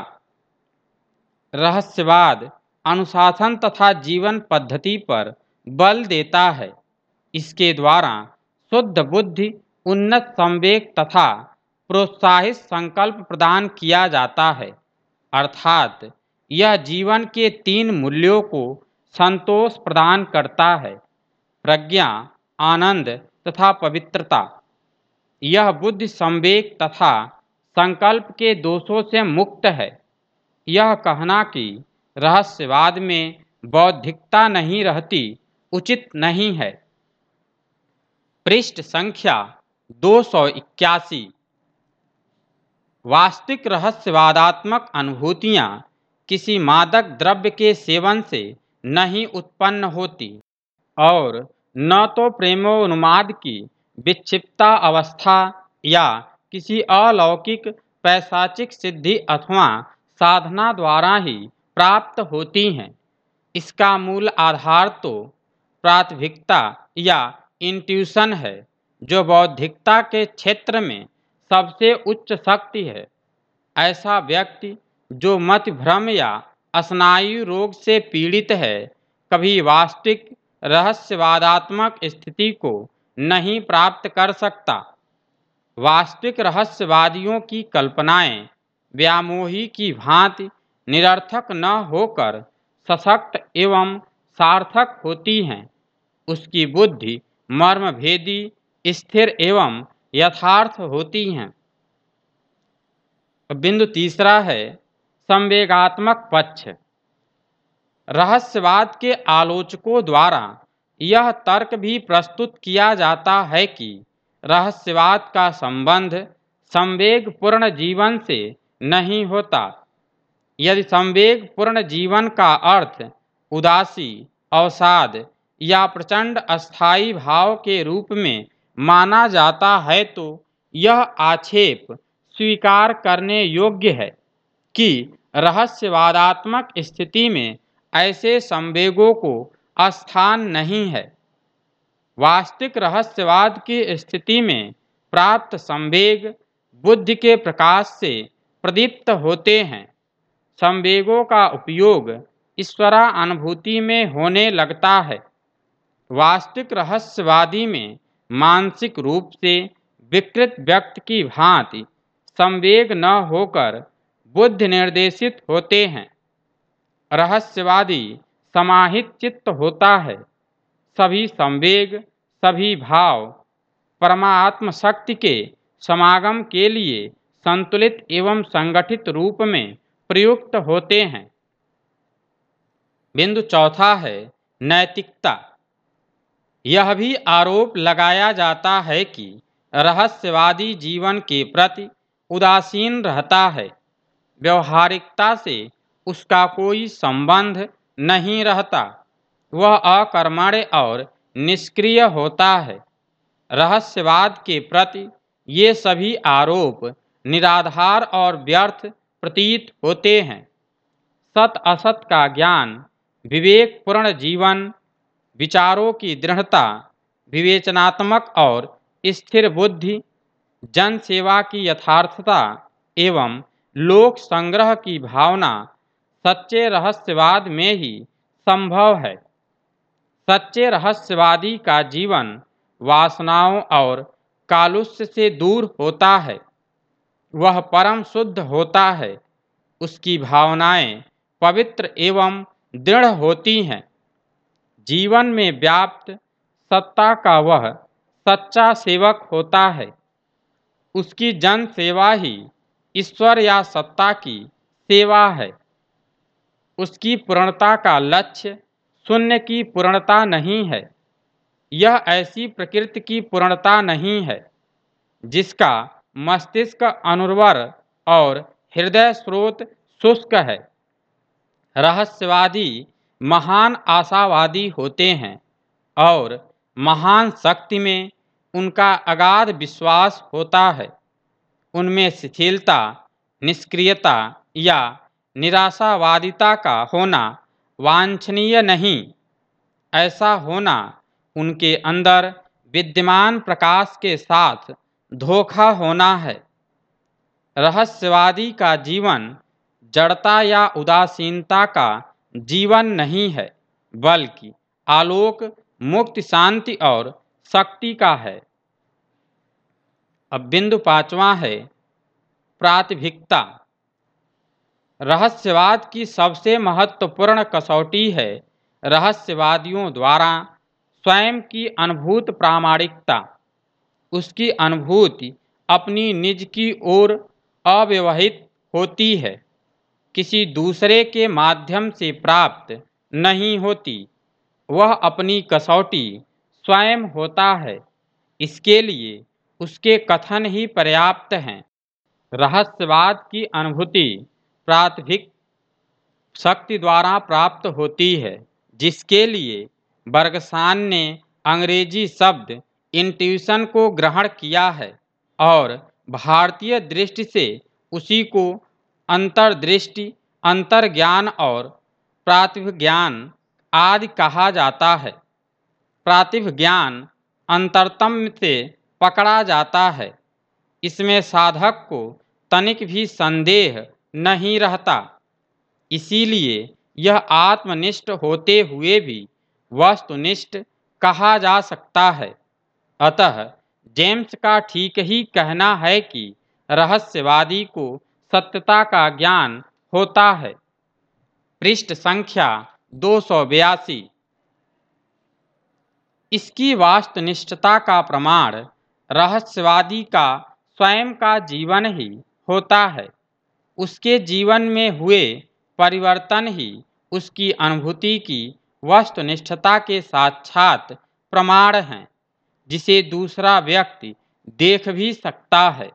रहस्यवाद अनुशासन तथा जीवन पद्धति पर बल देता है। इसके द्वारा शुद्ध बुद्धि, उन्नत संवेग तथा प्रोत्साहित संकल्प प्रदान किया जाता है। अर्थात यह जीवन के तीन मूल्यों को संतोष प्रदान करता है: प्रज्ञा, आनंद तथा पवित्रता। यह बुद्धि, संवेग तथा संकल्प के दोषों से मुक्त है। यह कहना कि रहस्यवाद में बौद्धिकता नहीं रहती उचित नहीं है। पृष्ठ संख्या दो सौ इक्यासी। वास्तविक रहस्यवादात्मक अनुभूतियाँ किसी मादक द्रव्य के सेवन से नहीं उत्पन्न होती और न तो प्रेमोन्माद की विक्षिप्ता अवस्था या किसी अलौकिक पैशाचिक सिद्धि अथवा साधना द्वारा ही प्राप्त होती हैं। इसका मूल आधार तो प्राथमिकता या इंट्यूशन है, जो बौद्धिकता के क्षेत्र में सबसे उच्च शक्ति है। ऐसा व्यक्ति जो मति भ्रम या स्नायु रोग से पीड़ित है, कभी वास्तविक रहस्यवादात्मक स्थिति को नहीं प्राप्त कर सकता। वास्तविक रहस्यवादियों की कल्पनाएं व्यामोही की भांति निरर्थक न होकर सशक्त एवं सार्थक होती हैं। उसकी बुद्धि मर्मभेदी, स्थिर एवं यथार्थ होती हैं। बिंदु तीसरा है संवेगात्मक पक्ष। रहस्यवाद के आलोचकों द्वारा यह तर्क भी प्रस्तुत किया जाता है कि रहस्यवाद का संबंध संवेगपूर्ण जीवन से नहीं होता। यदि संवेगपूर्ण जीवन का अर्थ उदासी, अवसाद या प्रचंड अस्थायी भाव के रूप में माना जाता है, तो यह आक्षेप स्वीकार करने योग्य है कि रहस्यवादात्मक स्थिति में ऐसे संवेगों को स्थान नहीं है। वास्तविक रहस्यवाद की स्थिति में प्राप्त संवेग बुद्धि के प्रकाश से प्रदीप्त होते हैं। संवेगों का उपयोग ईश्वरानुभूति में होने लगता है। वास्तविक रहस्यवादी में मानसिक रूप से विकृत व्यक्ति की भांति संवेग न होकर बुद्धि निर्देशित होते हैं। रहस्यवादी समाहित चित्त होता है। सभी संवेग, सभी भाव परमात्म शक्ति के समागम के लिए संतुलित एवं संगठित रूप में प्रयुक्त होते हैं। बिंदु चौथा है नैतिकता। यह भी आरोप लगाया जाता है कि रहस्यवादी जीवन के प्रति उदासीन रहता है। व्यवहारिकता से उसका कोई संबंध नहीं रहता। वह अकर्मण्य और निष्क्रिय होता है। रहस्यवाद के प्रति ये सभी आरोप निराधार और व्यर्थ प्रतीत होते हैं। सत असत का ज्ञान, विवेकपूर्ण जीवन, विचारों की दृढ़ता, विवेचनात्मक और स्थिर बुद्धि, जन सेवा की यथार्थता एवं लोक संग्रह की भावना सच्चे रहस्यवाद में ही संभव है। सच्चे रहस्यवादी का जीवन वासनाओं और कालुष्य से दूर होता है। वह परम शुद्ध होता है। उसकी भावनाएं पवित्र एवं दृढ़ होती हैं। जीवन में व्याप्त सत्ता का वह सच्चा सेवक होता है। उसकी जन सेवा ही ईश्वर या सत्ता की सेवा है। उसकी पूर्णता का लक्ष्य शून्य की पूर्णता नहीं है। यह ऐसी प्रकृति की पूर्णता नहीं है जिसका मस्तिष्क अनुर्वर और हृदय स्रोत शुष्क है। रहस्यवादी महान आशावादी होते हैं और महान शक्ति में उनका अगाध विश्वास होता है। उनमें शिथिलता, निष्क्रियता या निराशावादिता का होना वांछनीय नहीं। ऐसा होना उनके अंदर विद्यमान प्रकाश के साथ धोखा होना है। रहस्यवादी का जीवन जड़ता या उदासीनता का जीवन नहीं है, बल्कि आलोक, मुक्ति, शांति और शक्ति का है। अब बिंदु पांचवा है प्रातिभिकता। रहस्यवाद की सबसे महत्वपूर्ण कसौटी है रहस्यवादियों द्वारा स्वयं की अनुभूत प्रामाणिकता। उसकी अनुभूति अपनी निज की ओर अव्यवहित होती है, किसी दूसरे के माध्यम से प्राप्त नहीं होती। वह अपनी कसौटी स्वयं होता है। इसके लिए उसके कथन ही पर्याप्त हैं। रहस्यवाद की अनुभूति प्रातिभिक शक्ति द्वारा प्राप्त होती है, जिसके लिए बर्गसान ने अंग्रेजी शब्द इंट्यूशन को ग्रहण किया है और भारतीय दृष्टि से उसी को अंतर्दृष्टि, अंतर्ज्ञान और प्रातिभिज्ञान आदि कहा जाता है। प्रातिभिज्ञान अंतरतम से पकड़ा जाता है। इसमें साधक को तनिक भी संदेह नहीं रहता। इसीलिए यह आत्मनिष्ठ होते हुए भी वस्तुनिष्ठ कहा जा सकता है। अतः जेम्स का ठीक ही कहना है कि रहस्यवादी को सत्यता का ज्ञान होता है। पृष्ठ संख्या दो सौ बयासी। इसकी वास्तुनिष्ठता का प्रमाण रहस्यवादी का स्वयं का जीवन ही होता है। उसके जीवन में हुए परिवर्तन ही उसकी अनुभूति की वस्तुनिष्ठता के साक्षात प्रमाण हैं, जिसे दूसरा व्यक्ति देख भी सकता है।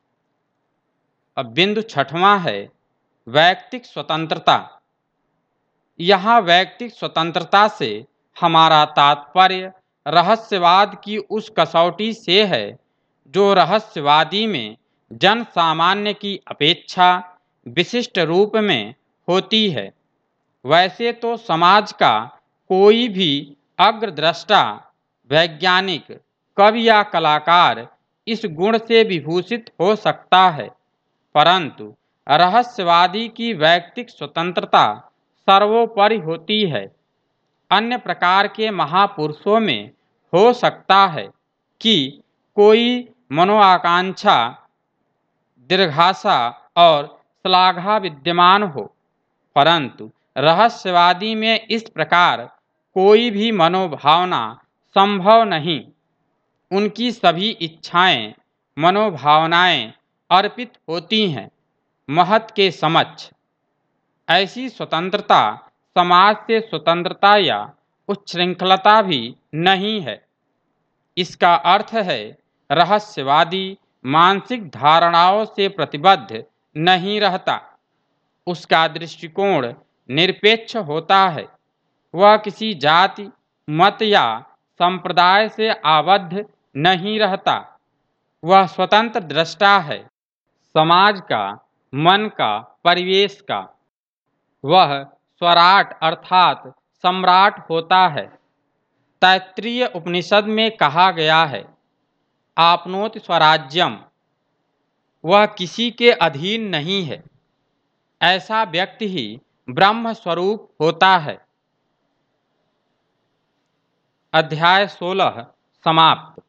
अब बिंदु छठवां है वैयक्तिक स्वतंत्रता। यहाँ वैयक्तिक स्वतंत्रता से हमारा तात्पर्य रहस्यवाद की उस कसौटी से है जो रहस्यवादी में जन सामान्य की अपेक्षा विशिष्ट रूप में होती है। वैसे तो समाज का कोई भी अग्रद्रष्टा, वैज्ञानिक, कवि या कलाकार इस गुण से विभूषित हो सकता है, परंतु रहस्यवादी की वैयक्तिक स्वतंत्रता सर्वोपरि होती है। अन्य प्रकार के महापुरुषों में हो सकता है कि कोई मनोआकांक्षा, दीर्घाशा और श्लाघा विद्यमान हो, परंतु रहस्यवादी में इस प्रकार कोई भी मनोभावना संभव नहीं। उनकी सभी इच्छाएं, मनोभावनाएं अर्पित होती हैं महत के समक्ष। ऐसी स्वतंत्रता समाज से स्वतंत्रता या उच्छृंखलता भी नहीं है। इसका अर्थ है रहस्यवादी मानसिक धारणाओं से प्रतिबद्ध नहीं रहता। उसका दृष्टिकोण निरपेक्ष होता है। वह किसी जाति, मत या संप्रदाय से आबद्ध नहीं रहता। वह स्वतंत्र दृष्टा है, समाज का, मन का, परिवेश का। वह स्वराट अर्थात सम्राट होता है। तैत्तिरीय उपनिषद में कहा गया है, आपनोति स्वराज्यम। वह किसी के अधीन नहीं है। ऐसा व्यक्ति ही ब्रह्म स्वरूप होता है। अध्याय सोलह समाप्त।